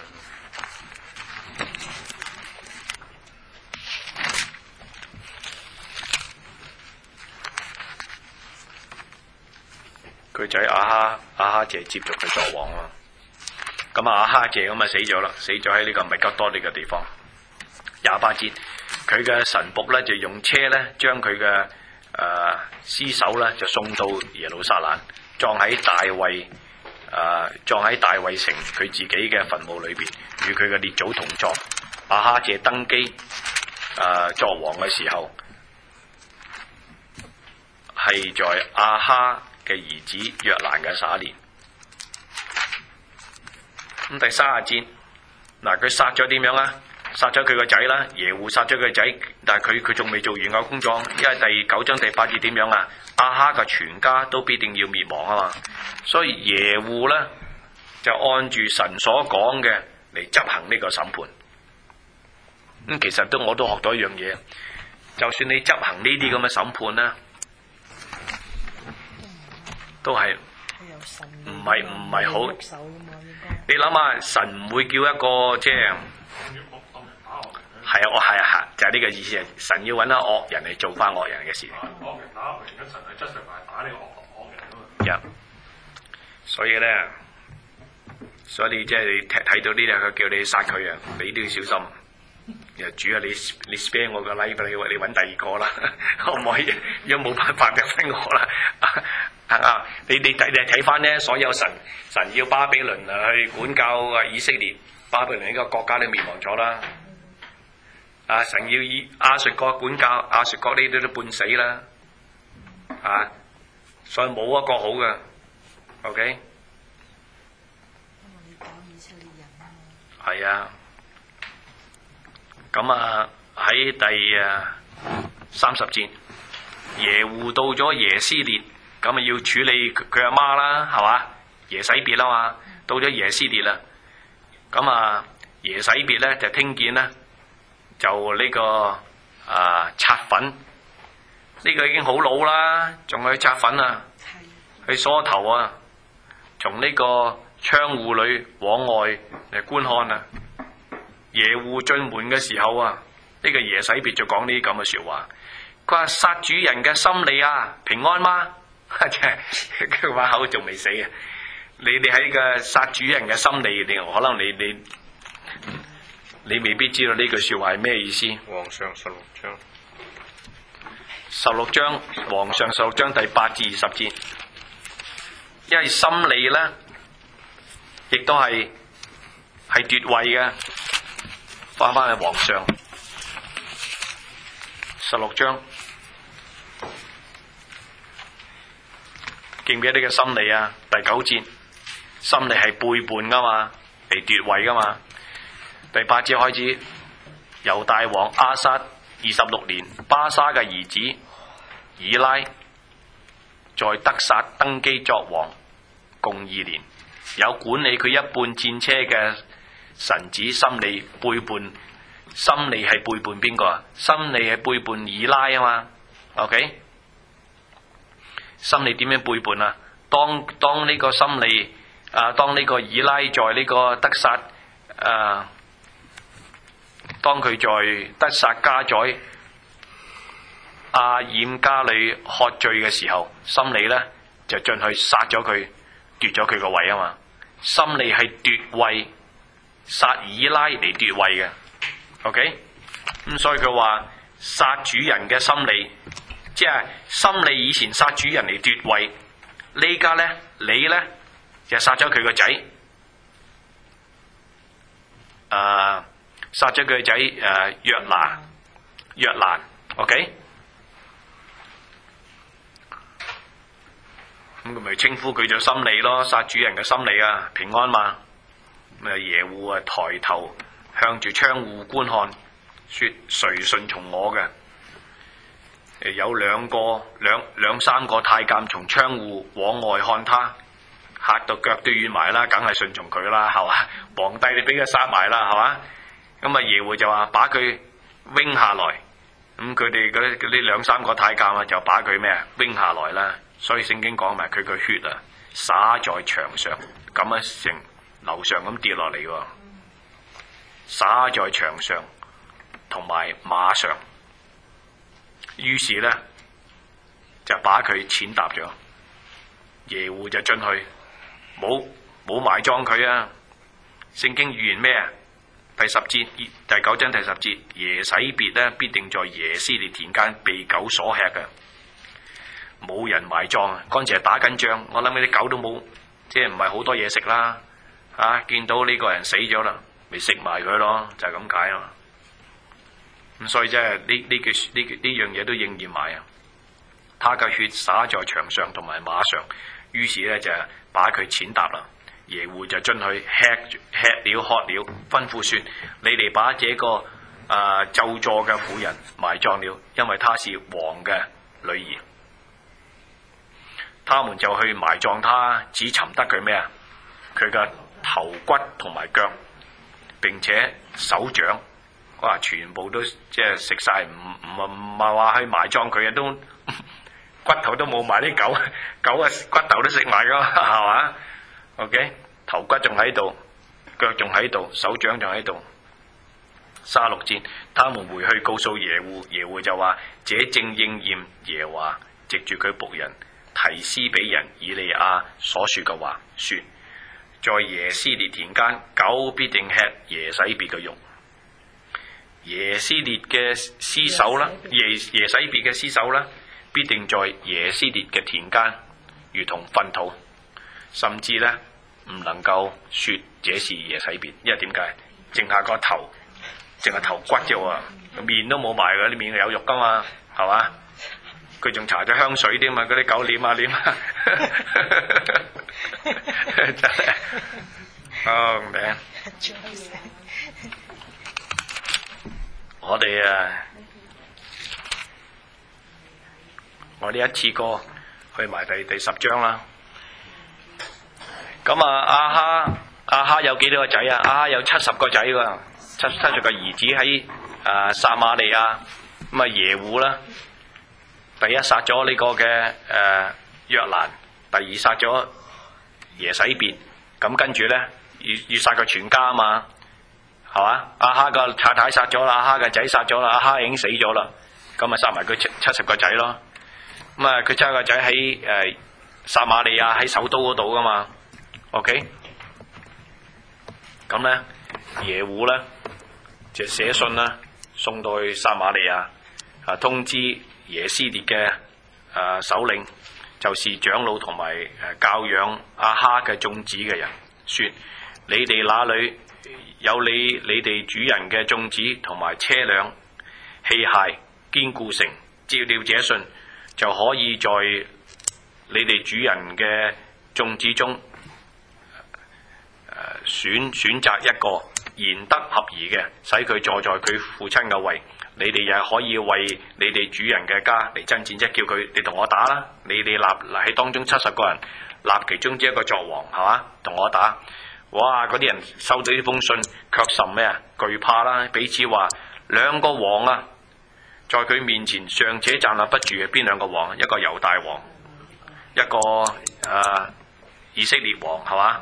佢仔亞哈亞哈謝接續佢作王啊！咁啊亞哈謝咁啊死咗啦，死咗喺呢個米吉多呢個地方。廿八節，佢嘅臣僕咧就用車咧將佢嘅誒屍首咧就送到耶路撒冷，葬喺大衛誒葬喺大衛城佢自己嘅墳墓裏邊，與佢嘅列祖同葬。亞哈謝登基誒、呃、作王嘅時候，係在亞哈嘅兒子約蘭嘅十一年。咁第三十節，嗱佢殺咗點樣啊？殺咗佢個仔啦，耶戶殺咗佢個仔，但係佢佢仲未做完嘅工作，因為第九章第八節點樣啊？亞哈嘅全家都必定要滅亡啊嘛，所以耶戶咧就按住神所講嘅嚟執行呢個審判。咁、嗯、其實都我都學到一樣嘢，就算你執行呢啲咁嘅審判啦，都係唔係唔係好？你諗下，神唔會叫一個即係係啊，我係啊，就係、是、呢個意思啊！神要揾下惡人嚟做翻惡人嘅事。惡人打惡人，咁神係質上埋打呢個惡惡人啊嘛。Yeah. 所以咧，所以你即係你睇睇到呢啲，佢叫你殺佢啊，你都要小心。又主啊，你你 spare 我個 life 你你揾第二個啦，可唔可以？如果冇辦法就分我啦。啊！你你睇你睇翻咧，所有神神要巴比倫啊去管教啊以色列，巴比倫呢個國家都滅亡咗啦。啊！神要以亞述國管教亞述國呢啲都半死啦。啊！所以冇一個好嘅。OK。係啊。咁啊喺第啊三十節，耶戶到咗耶斯列。咁啊要處理佢阿媽啦，係嘛？耶洗別啦嘛，到咗耶斯列啦。咁啊耶洗別咧就聽見咧，就呢、這個啊擦粉，呢、這個已經好老啦，仲去擦粉啊，去梳頭啊，從呢個窗戶裏往外嚟觀看啊。耶戶進門嘅時候啊，呢、這個耶洗別就講呢啲咁嘅說話，佢話殺主人嘅心理啊，平安嗎？即係佢把口仲未死啊！你你喺個殺主人嘅心理，你可能你你你未必知道呢句說話係咩意思。皇上十六章，十六章，皇上十六章第八至二十節，因為心理咧，亦都係係奪位嘅。 翻返去皇上十六章，記唔記得呢個心理啊？第九節，心理係背叛噶嘛，嚟奪位噶嘛。第八節開始，猶大王亞撒二十六年，巴沙嘅兒子以拉在得撒登基作王，共二年。有管理佢一半戰車嘅臣子心理背叛，心理係背叛邊個啊？心理係背叛以拉啊嘛。OK， 心理點樣背叛啊？當當呢個心理啊，當呢個以拉在呢個得撒啊，當佢在得撒家宰亞染家裏喝醉嘅時候，心理呢就進去殺咗佢，奪咗佢個位啊嘛。心理係奪位，殺以拉嚟奪位嘅。OK， 咁所以佢話殺主人嘅心理，即係心理以前殺主人嚟奪位，呢家呢，你呢就殺咗佢個仔，誒殺咗佢個仔誒約蘭，約蘭 OK。咁佢咪稱呼佢做心理咯，殺主人嘅心理啊，平安嘛。咁啊耶戶啊抬頭向住窗戶觀看，說誰順從我嘅？有兩個兩兩三個太監從窗戶往外看他，嚇到腳都軟埋啦，梗係順從佢啦，係嘛？皇帝你俾佢殺埋啦，係嘛？咁啊耶戶就話把佢扔下來，咁佢哋嗰啲嗰啲兩三個太監啊就把佢咩啊扔下來啦。所以聖經講埋佢個血啊灑在牆上，咁樣成樓上咁跌落嚟喎，灑在牆上同埋馬上。於是呢，就把佢踐踏咗。耶戶就進去，冇冇埋葬佢啊！聖經預言咩啊？第十節第九章第十節，耶洗別呢必定在耶斯列田間被狗所吃嘅。冇人埋葬啊！嗰陣時係打緊仗，我諗啲狗都冇，即係唔係好多嘢食啦。啊，見到呢個人死咗啦，咪食埋佢咯，就係咁解啊。咁所以即係呢呢句呢呢樣嘢都應驗埋啊。他嘅血灑在牆上同埋馬上，於是咧就把佢踐踏啦。耶戶就進去吃吃了喝了，吩咐說：你哋把這個啊、呃、咒詛嘅婦人埋葬了，因為她是王嘅女兒。他們就去埋葬他，只尋得佢咩啊？佢嘅頭骨同埋腳，並且手掌，哇！全部都即係食晒，唔唔唔係話去埋葬佢啊，都骨頭都冇埋，啲狗狗啊骨頭都食埋噶，係嘛 ？OK， 頭骨仲喺度，腳仲喺度，手掌仲喺度。卅六節，他們回去告訴耶戶，耶戶就話：這正應驗耶和華藉住佢僕人提斯比人以利亞所說嘅話，說在耶斯列田間，狗必定吃耶洗別嘅肉。耶斯列嘅屍首啦，耶耶洗別嘅屍首啦，必定在耶斯列嘅田間，如同糞土，甚至呢唔能夠說這是耶洗別，因為點解？淨係個頭，淨係頭骨啫喎，面都冇埋㗎，啲面係有肉噶嘛，係嘛？佢仲搽咗香水添嘛，嗰啲狗舔啊舔啊，真係，哦名，我哋啊，我呢一次過去埋第第十章啦。咁啊，亞哈亞哈有幾多個仔啊？亞哈有七十個仔㗎，七七十個兒子喺啊撒瑪利亞。咁啊耶戶啦。第一殺咗呢個嘅誒約蘭，第二殺咗耶洗別，咁跟住咧要要殺佢全家啊嘛，係嘛？亞哈個太太殺咗啦，亞哈個仔殺咗啦，亞哈已經死咗啦，咁啊殺埋佢七七十個仔咯。咁啊佢七個仔喺誒撒瑪利亞喺首都嗰度噶嘛 ，OK？ 咁咧耶戶咧就寫信啦，送到去撒瑪利亞啊，通知耶斯列嘅誒首領，就是長老同埋誒教養亞哈嘅眾子嘅人，說：你哋那裏有你你哋主人嘅眾子同埋車輛器械堅固城，照了這信，就可以在你哋主人嘅眾子中選選擇一個賢德合宜嘅，使佢坐在佢父親嘅位。你哋又可以為你哋主人嘅家嚟爭戰，即係叫佢你同我打啦。你哋立喺當中七十個人，立其中之一個作王，係嘛？同我打。哇！嗰啲人收到呢封信，卻甚咩啊？懼怕啦，彼此話兩個王啊，在佢面前尚且站立不住嘅，邊兩個王？一個猶大王，一個誒、呃、以色列王，係嘛？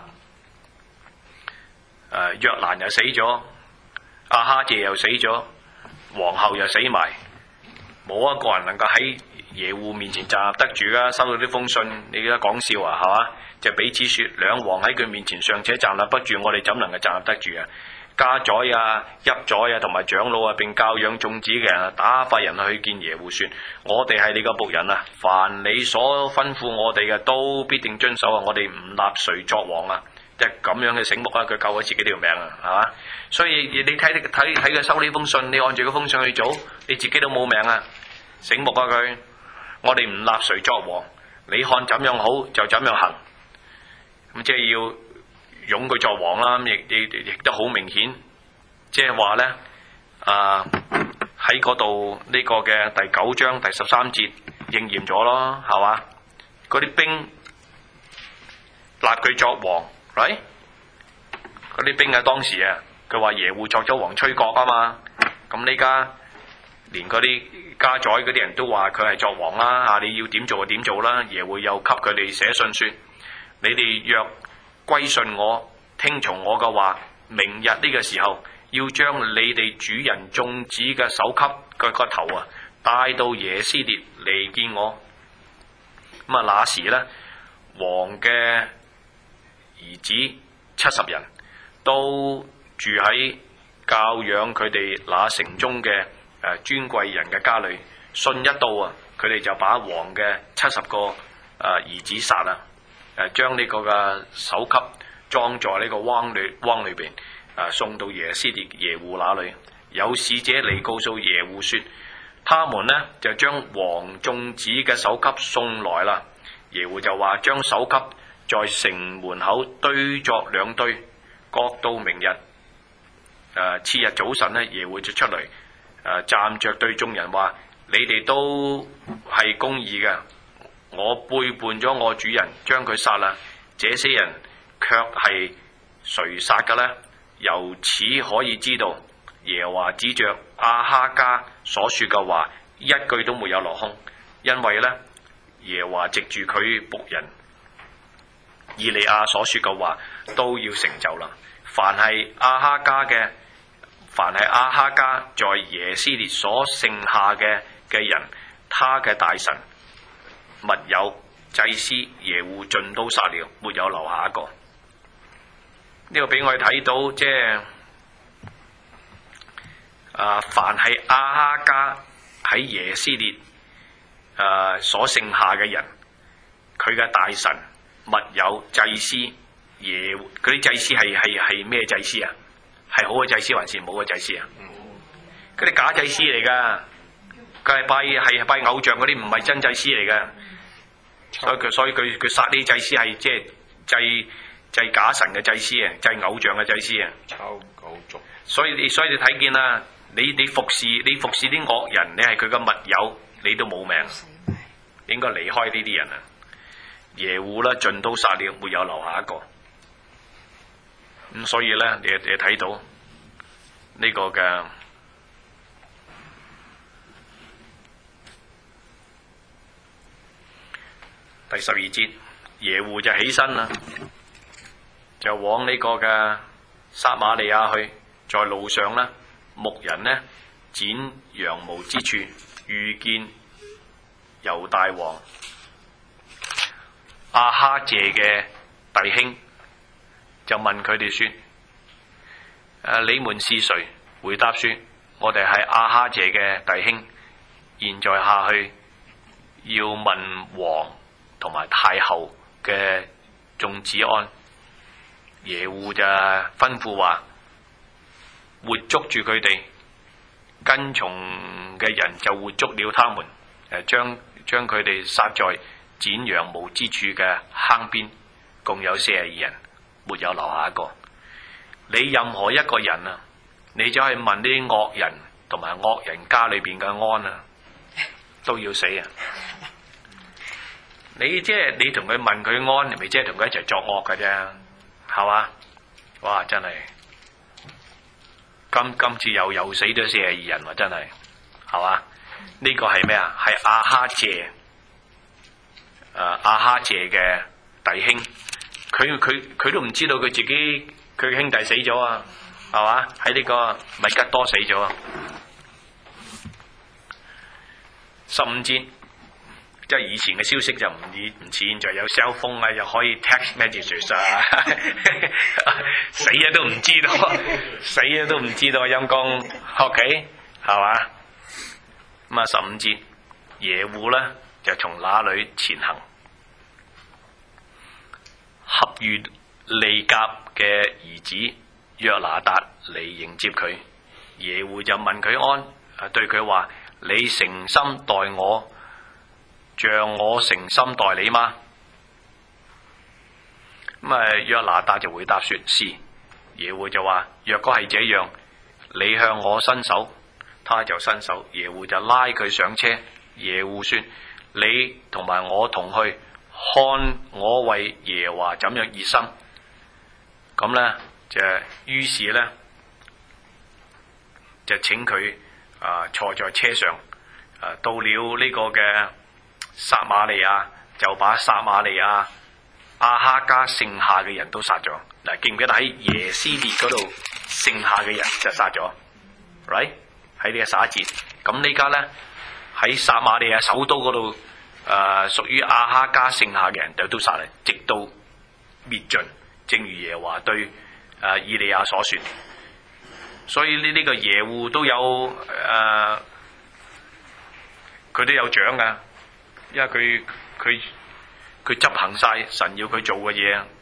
誒、呃、約蘭又死咗，亞哈謝又死咗。皇后又死埋，冇一個人能夠喺耶戶面前站立得住噶。收到呢封信，你而家講笑啊，係嘛？就彼此說，兩王喺佢面前尚且站立不住，我哋怎能夠站立得住啊？家宰啊、邑宰啊，同埋長老啊，並教養眾子嘅人啊，打發人去見耶戶說：我哋係你個僕人啊，凡你所吩咐我哋嘅，都必定遵守啊！我哋唔立誰作王啊！即係咁樣嘅醒目啊！佢救咗自己條命啊，係嘛？所以你睇睇睇佢收呢封信，你按住個封信去做，你自己都冇命啊！醒目啊佢！我哋唔立誰作王，你看怎樣好就怎樣行。咁即係要擁佢作王啦。亦亦亦都好明顯，即係話咧啊喺嗰度呢個嘅第九章第十三節應驗咗咯，係嘛？嗰啲兵立佢作王。right 嗰啲兵啊，當時啊，佢話耶戶作咗王吹角啊嘛，咁呢家連嗰啲家宰嗰啲人都話佢係作王啦，啊你要點做就點做啦。耶戶又給佢哋寫信說：你哋若歸順我，聽從我嘅話，明日呢個時候要將你哋主人眾子嘅首級嘅個頭啊帶到耶斯列嚟見我。咁啊，那時呢，王嘅兒子七十人都住喺教養佢哋那城中嘅誒、呃、尊貴人嘅家裏。信一到啊，佢哋就把王嘅七十個誒、呃、兒子殺啦，誒將呢個嘅首級裝在呢個汪裏汪裏邊，誒、呃、送到耶斯列耶戶那裏。有使者嚟告訴耶戶說，他們呢就將王眾子嘅首級送來啦。耶戶就話將首級在城門口堆作兩堆，各到明日。誒、呃，次日早晨呢，耶戶就出嚟，誒、呃、站着對眾人話：你哋都係公義嘅，我背叛咗我主人，將佢殺啦。這些人卻係誰殺嘅呢？由此可以知道，耶和華指着亞哈家所說嘅話，一句都沒有落空，因為呢，耶和華藉住佢僕人以利亞所說嘅話都要成就啦。凡係亞哈家嘅，凡係亞哈家在耶斯列所剩下嘅嘅人，他嘅大臣、密友、祭司耶戶盡都殺了，沒有留下一個。呢、這個俾我哋睇到，即係啊，凡係亞哈家喺耶斯列啊所剩下嘅人，佢嘅大臣、密友、祭司耶，嗰啲祭司係係係咩祭司啊？係好嘅祭司還是冇嘅祭司啊？嗰啲假祭司嚟噶，佢係拜係拜偶像嗰啲，唔係真祭司嚟噶。所以佢所以佢佢殺呢啲祭司係即係祭祭假神嘅祭司啊，祭偶像嘅祭司啊。抄偶像。所以你所以你睇見啦，你你服侍你服侍啲惡人，你係佢嘅密友，你都冇命，應該離開呢啲人啊。耶戶啦，盡都殺了，沒有留下一個。咁所以咧，你你睇到呢個嘅第十二節，耶戶就起身啦，就往呢個嘅撒瑪利亞去。在路上呢，牧人呢剪羊毛之處，遇見猶大王亞哈謝嘅弟兄，就問佢哋說：誒，你們是誰？回答說：我哋係亞哈謝嘅弟兄，現在下去要問王同埋太后嘅眾子安。耶戶就吩咐話： 活捉住佢哋，跟從嘅人就活捉了他們，誒將將佢哋殺在剪羊毛之處嘅坑邊，共有四十二人，沒有留下一個。你任何一個人啊，你就去問啲惡人同埋惡人家裏邊嘅安啊，都要死啊！你即係你同佢問佢安，咪即係同佢一齊作惡嘅啫，係嘛？哇！真係今今次又又死咗四十二人喎，真係係嘛？呢、這個係咩啊？係亞哈謝，誒、呃、亞哈謝嘅弟兄，佢佢佢都唔知道佢自己佢嘅兄弟死咗啊，係嘛？喺呢個米吉多死咗啊！十五節。即係以前嘅消息就唔似唔似現在有 cell phone 啊，又可以 text messages 啊，死啊都唔知道，死啊都唔知道陰公 ，OK 係嘛？咁啊十五節耶戶咧就從那裏前行，合遇利甲嘅兒子約拿達嚟迎接佢，耶戶就問佢安，啊對佢話：你誠心待我，像我誠心待你嗎？咁啊，約拿達就回答說：是。耶戶就話：若果係這樣，你向我伸手，他就伸手。耶戶就拉佢上車。耶戶說：你同埋我同去，看我為耶和華怎樣熱心。咁呢，就於是呢，就請佢啊、呃、坐在車上，啊、呃、到了呢個嘅撒瑪利亞，就把撒瑪利亞亞哈家剩下嘅人都殺咗。嗱，記唔記得喺耶斯列嗰度剩下嘅人就殺咗 ？Right 喺呢個十一節。咁呢家咧喺撒瑪利亞首都嗰度，誒、呃、屬於亞哈家剩下嘅人就都殺嚟，直到滅盡。正如耶和華對誒、呃、以利亞所說。所以呢呢個耶戶都有誒，佢、呃、都有獎噶。因為佢佢佢執行晒神要佢做嘅嘢啊，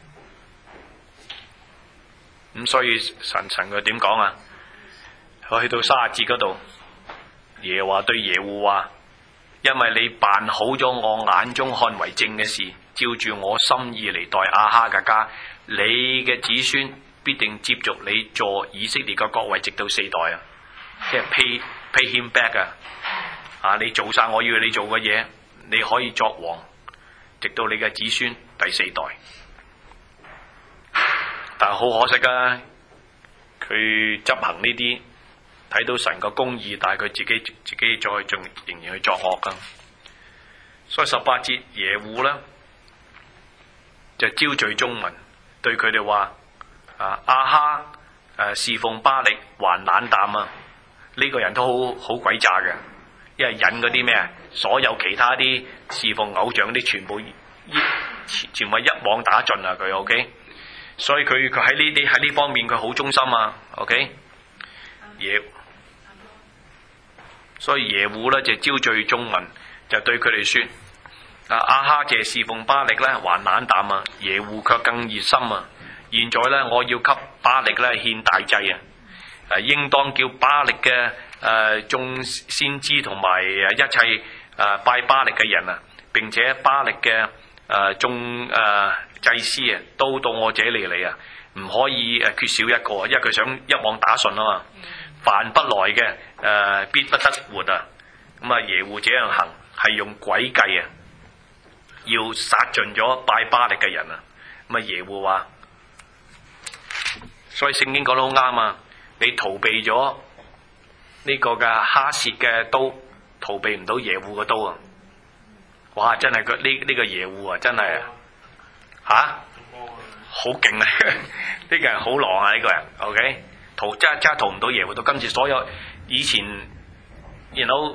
咁所以神神佢點講啊？佢去到卅節嗰度，耶和華對耶戶話：因為你辦好咗我眼中看為正嘅事，照住我心意嚟待亞哈嘅家，你嘅子孫必定接續你坐以色列嘅國位，直到四代啊！即係 pay pay him back 啊！啊，你做晒我要你做嘅嘢。你可以作王，直到你嘅子孫第四代。但係好可惜啊！佢執行呢啲，睇到神個公義，但係佢自己自己再仲仍然去作惡噶。所以十八節耶戶咧就招聚眾民，對佢哋話：啊亞哈誒侍奉巴力還冷淡啊！呢、這個人都好好詭詐嘅。因為引嗰啲咩啊，所有其他啲侍奉偶像嗰啲，全部一全部一網打盡啊！佢 OK，所以佢佢喺呢啲喺呢方面佢好忠心啊 OK。耶，所以耶戶咧就招聚眾民，就對佢哋說：啊亞哈謝侍奉巴力咧還冷淡啊，耶戶卻更熱心啊！現在咧我要給巴力咧獻大祭啊！誒，應當叫巴力嘅誒眾先知同埋誒一切誒、呃、拜巴力嘅人啊，並且巴力嘅誒眾誒祭司啊，都到我這裏嚟啊，唔可以誒缺少一個，因為佢想一網打盡啊嘛。凡不來嘅誒、呃，必不得活啊！咁啊，耶戶這樣行係用詭計啊，要殺盡咗拜巴力嘅人啊。咁啊，耶戶話，所以聖經講得好啱啊！你逃避咗呢個嘅哈薛嘅刀，逃避唔到耶戶嘅刀啊！哇，真係佢呢呢個耶戶啊，真係啊，吓，好勁啊！呢個人好狼啊！呢、這個人 ，OK， 逃真真係逃唔到耶戶刀。今次所有以前，you know，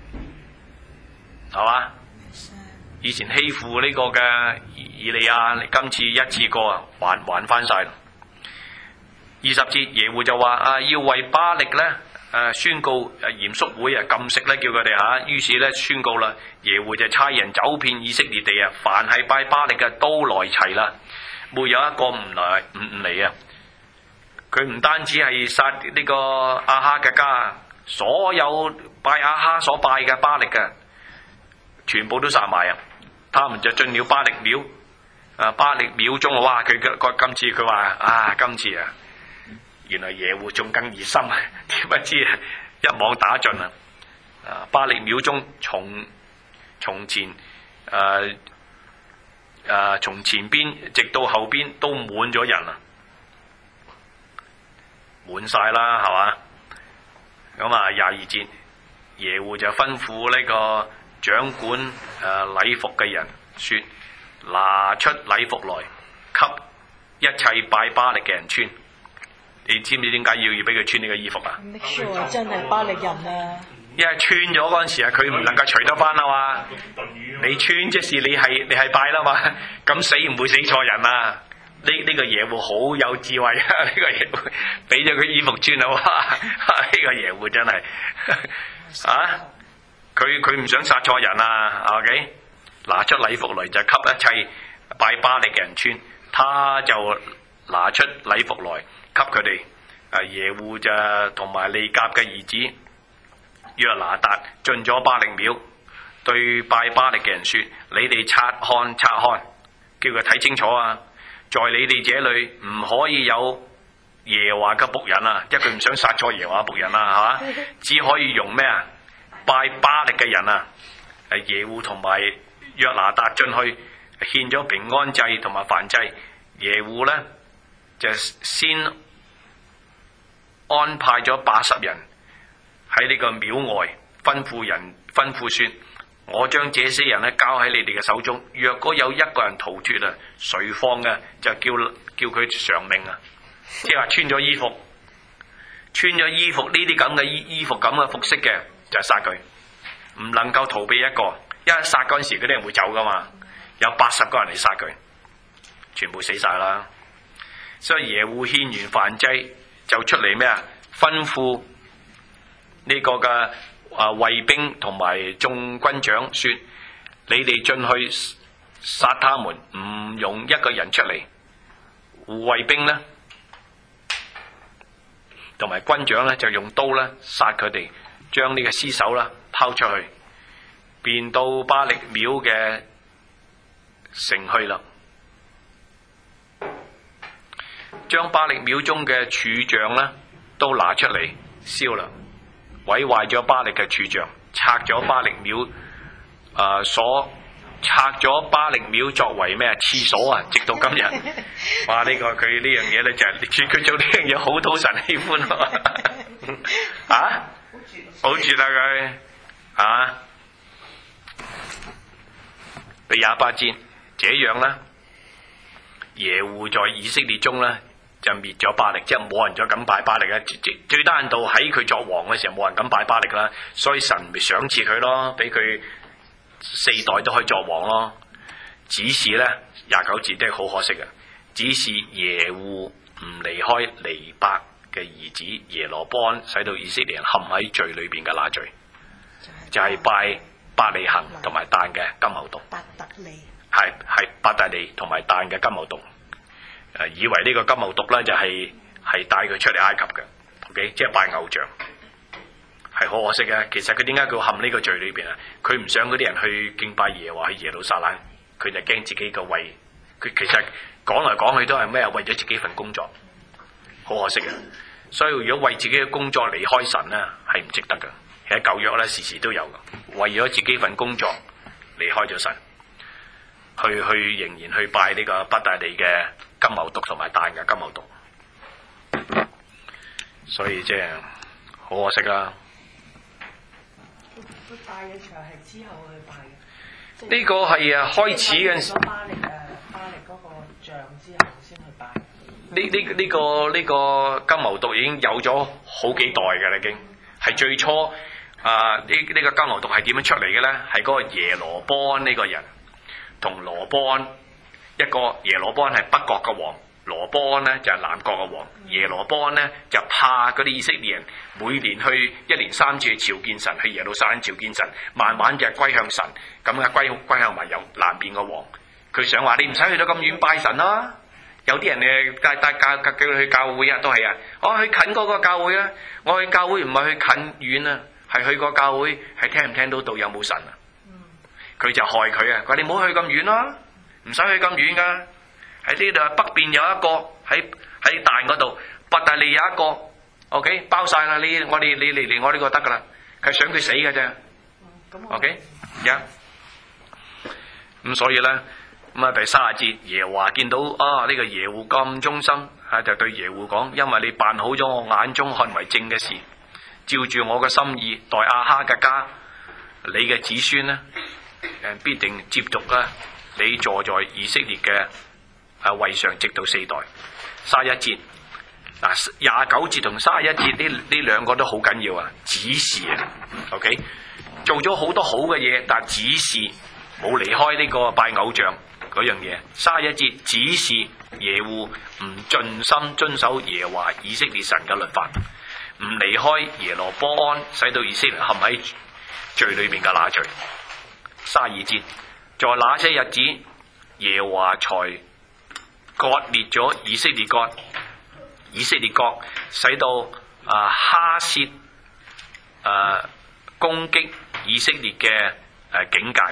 係嘛？以前欺負呢個嘅以利亞，今次一次過啊，還還翻晒。二十節耶戶就話啊，要為巴力咧誒、啊、宣告誒嚴肅會啊禁食咧，叫佢哋吓。於是咧宣告啦，耶戶就差人走遍以色列地啊，凡係拜巴力嘅都來齊啦，沒有一個唔來唔唔嚟啊。 佢唔單止係殺呢個亞哈嘅家，所有拜亞哈所拜嘅巴力嘅，全部都殺埋啊！他們就進了巴力廟，啊巴力廟中，哇！佢佢今次佢話啊，今次啊，原來耶戶仲更熱心，點不知啊一網打盡啊！啊巴力廟中從從前誒誒從前邊直到後邊都滿咗人啊！滿晒啦，係嘛？咁啊，廿二節，耶戶就吩咐呢個掌管誒禮服嘅人說：拿出禮服來，給一切拜巴力嘅人穿。你知唔知點解要要俾佢穿呢個衣服啊？ Make sure 真係巴力人啊！ 因為穿咗嗰陣時啊，佢唔能夠除得翻啦嘛。你穿即是你係你係拜啦嘛，咁死唔會死錯人啊！呢呢、這個耶戶好有智慧啊！呢、這個耶戶俾咗佢衣服穿啊！哇！呢、這個耶戶真係啊！佢佢唔想殺錯人啊 ！OK， 拿出禮服來就給一切拜巴力嘅人穿，他就拿出禮服來給佢哋。啊耶戶就同埋利甲嘅兒子約拿達進咗巴力廟，對拜巴力嘅人說：你哋察看察看，叫佢睇清楚啊！在你哋這裏唔可以有耶和華嘅僕人啊，因為佢唔想殺錯耶和華僕人啊，係嘛？只可以用咩啊？拜巴力嘅人啊，誒耶戶同埋約拿達進去獻咗平安祭同埋燔祭。耶戶呢，就先安排咗八十人喺呢個廟外，吩咐人吩咐說：我將這些人咧交喺你哋嘅手中，若果有一個人逃脫啊，誰放嘅就叫叫佢償命啊！即係話穿咗衣服，穿咗衣服呢啲咁嘅衣衣服咁嘅服飾嘅就殺佢，唔能夠逃避一個，因為殺嗰陣時嗰啲人會走噶嘛，有八十個人嚟殺佢，全部死晒啦。所以耶戶獻完燔祭就出嚟咩啊？吩咐呢個嘅啊衛兵同埋眾軍長說：你哋進去殺他們，唔用一個人出嚟。護衛兵呢，同埋軍長呢，就用刀咧殺佢哋，將呢個屍首啦拋出去，便到巴力廟嘅城去啦。將巴力廟中嘅柱像呢都拿出嚟燒啦，毀壞咗巴力嘅柱像，拆咗巴力廟啊、呃、所拆咗巴力廟作為咩廁所啊！直到今日，哇！呢、這個佢呢樣嘢咧就係佢做呢樣嘢好討神喜歡啊！啊，好絕啊佢啊！第廿八節，這樣呢，耶戶在以色列中呢，就滅咗巴力，即係冇人再敢拜巴力啦。最最低限度喺佢作王嘅時候，冇人敢拜巴力啦，所以神咪賞賜佢咯，俾佢四代都可以作王咯。只是咧廿九節都係好可惜嘅，只是耶戶唔離開尼伯嘅兒子耶羅波安，使到以色列人陷喺罪裏邊嘅那罪，就係、是、拜伯利恆同埋但嘅金牛犢。 伯特利係係伯特利同埋但嘅金牛犢。誒，以為呢個金牛犢咧就係係帶佢出嚟埃及嘅 ，OK， 即係拜偶像，係好可惜嘅。其實佢點解佢陷呢個罪裏邊啊？佢唔想嗰啲人去敬拜耶和華去耶路撒冷，佢就驚自己個位。佢其實講嚟講去都係咩啊？為咗自己份工作，好可惜嘅。所以如果為自己嘅工作離開神咧，係唔值得嘅。喺舊約咧時時都有嘅，為咗自己份工作離開咗神，去去仍然去拜呢個伯特利嘅金牛犢同埋但嘅金牛犢，所以即係好可惜啦。 佢拜嘅時候係之後去拜嘅。 呢個係啊開始嘅陣時。 巴力誒巴力嗰個像之後先去拜。 呢呢呢個呢、這個金牛犢已經有咗好幾代嘅啦，已經係最初啊呢呢個金牛犢係點樣出嚟嘅咧？係嗰個耶羅波安呢個人同羅波安。一個耶羅波安係北國嘅王，羅波安呢就係南國嘅王。耶羅波安呢就怕嗰啲以色列人每年去一年三次去朝見神，去耶路撒冷朝見神，慢慢就歸向神，咁啊歸歸向埋由南邊嘅王。佢想話你唔使去到咁遠拜神啦， 有啲人誒帶帶教叫佢去教會啊，都係啊，我去近嗰個教會啊，我去教會唔係去近遠啊，係去個教會係聽唔聽到道有冇神啊？佢就害佢啊！佢話你唔好去咁遠咯，唔使去咁遠噶。喺呢度北邊有一個，喺喺大嗰度，伯大利有一個 ，OK 包晒啦。你我哋你嚟嚟我呢個得噶啦，係想佢死嘅啫。OK，呀，咁所以咧，咁啊第三十節，耶和華見到啊呢個耶戶咁忠心，啊就對耶戶講：因為你辦好咗我眼中看為正嘅事，照住我嘅心意待亞哈嘅家，你嘅子孫呢，誒必定接續啦，你坐在以色列嘅啊位上，直到四代。三十一節嗱，廿九節同三十一節呢呢兩個都好緊要啊，指示啊 ，OK， 做咗好多好嘅嘢，但指示冇離開呢個拜偶像嗰樣嘢。三十一節指示耶戶唔盡心遵守耶和華以色列神嘅律法，唔離開耶羅波安，使到以色列陷喺罪裏邊嘅那罪。三十二節，在那些日子，耶和華才割裂咗以色列國，以色列國使到啊哈薛啊攻擊以色列嘅誒境界，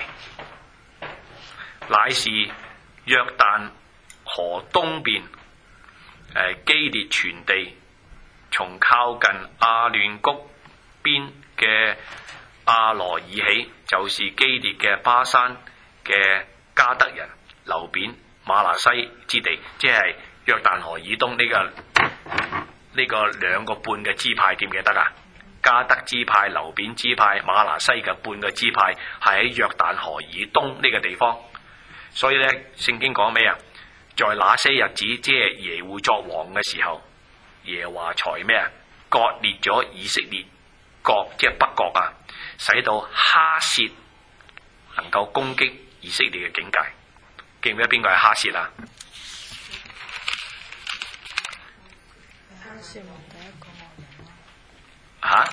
乃是約旦河東邊誒基列全地，從靠近亞嫩谷邊嘅亞羅珥起，就是基列嘅巴山嘅加德人流便馬拿西之地，即係約旦河以東呢、這個呢、這個兩個半嘅支派，記唔記得啊？加德支派、流便支派、馬拿西嘅半個支派係喺約旦河以東呢個地方。所以咧，聖經講咩啊？在那些日子，即係耶戶作王嘅時候，耶和華才咩啊？割裂咗以色列國，即係北國啊，使到哈薛能夠攻擊以色列嘅境界。記唔記得邊個係哈薛啊？ 哈薛王第一個吓、啊？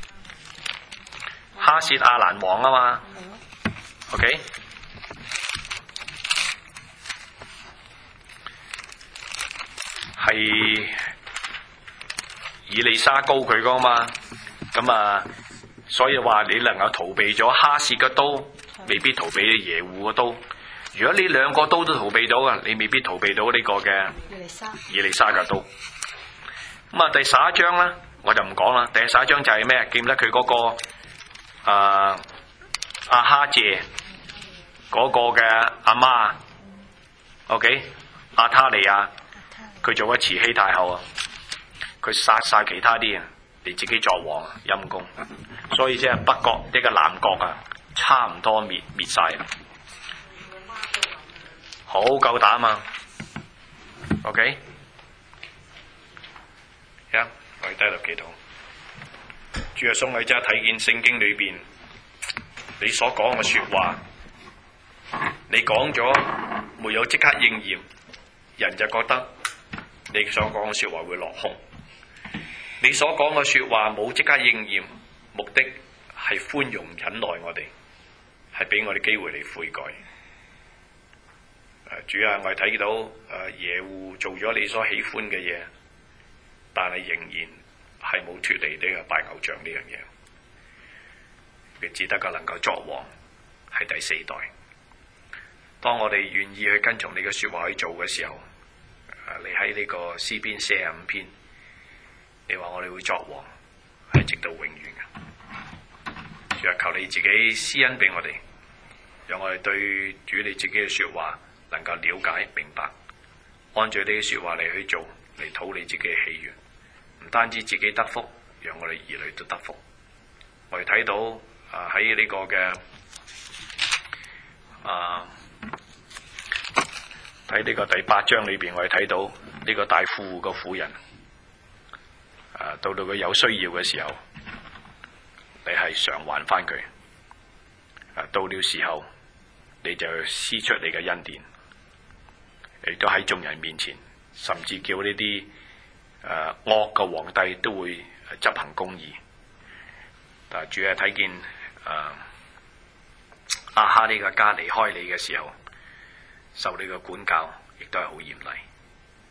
哈薛亞蘭王啊嘛。OK， 係以利沙高佢噶嘛。咁啊，所以話你能夠逃避咗哈薛嘅刀，未必逃避耶戶嘅刀。如果呢兩個刀都逃避到啊，你未必逃避到呢個嘅以利沙嘅刀。咁啊，第十一章咧，我就唔講啦。第十一章就係咩？記唔得佢嗰個啊阿哈謝嗰個嘅阿媽 ，OK， 亞他利亞，佢做咗慈禧太后啊，佢殺晒其他啲啊，你自己作王陰公，所以即係北國呢個南國啊，差唔多滅滅晒啦。好夠膽啊 ！OK， 一、yeah, 我哋低落祈禱。主啊，送你真係睇見聖經裏邊你所講嘅說話，你講咗沒有即刻應驗，人就覺得你所講嘅說話會落空。你所講嘅說話冇即刻應驗，目的係寬容忍耐我哋，係俾我哋機會嚟悔改。主啊，我哋睇到誒耶戶做咗你所喜歡嘅嘢，但係仍然係冇脫離呢個拜偶像呢樣嘢。佢只得個能夠作王，係第四代。當我哋願意去跟從你嘅說話去做嘅時候，誒你喺呢個詩篇四十五篇，你話我哋會作王，係直到永遠嘅。主啊，求你自己施恩俾我哋，讓我哋對主你自己嘅說話能夠了解明白，按照你嘅說話嚟去做，嚟討你自己嘅喜悅。唔單止自己得福，讓我哋兒女都得福。我哋睇到啊喺呢個嘅啊喺呢個第八章裏邊，我哋睇到呢個大富戶個婦人啊，到到佢有需要嘅時候，你係償還翻佢。啊，到了時候，你就施出你嘅恩典。亦都喺眾人面前，甚至叫呢啲誒惡嘅皇帝都會執行公義。但係主要係睇見誒亞哈呢個家離開你嘅時候，受你嘅管教，亦都係好嚴厲。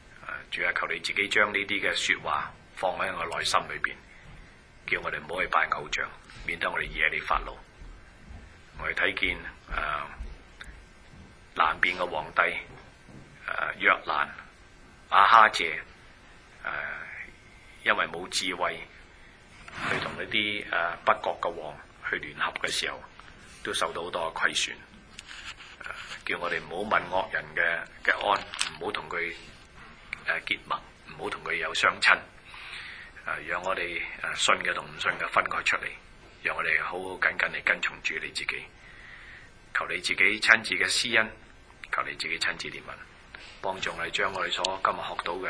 主啊，求你自己將呢啲嘅説話放喺我內心裏邊，叫我哋唔好去拜偶像，免得我哋惹你發怒。我哋睇見誒、呃、南邊嘅皇帝誒、呃、約蘭亞哈謝誒、呃，因為冇智慧去同呢啲誒北國嘅王去聯合嘅時候，都受到好多嘅虧損。叫我哋唔好問惡人嘅嘅安，唔好同佢誒結盟，唔好同佢有相親。誒、呃，讓我哋誒信嘅同唔信嘅分開出嚟，讓我哋好好緊緊地跟從住你自己。求你自己親自嘅施恩，求你自己親自憐憫，幫助我哋將我哋所今日學到嘅誒、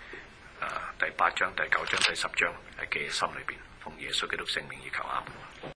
呃、第八章、第九章、第十章喺記喺心裏邊，奉耶穌基督聖名而求阿們。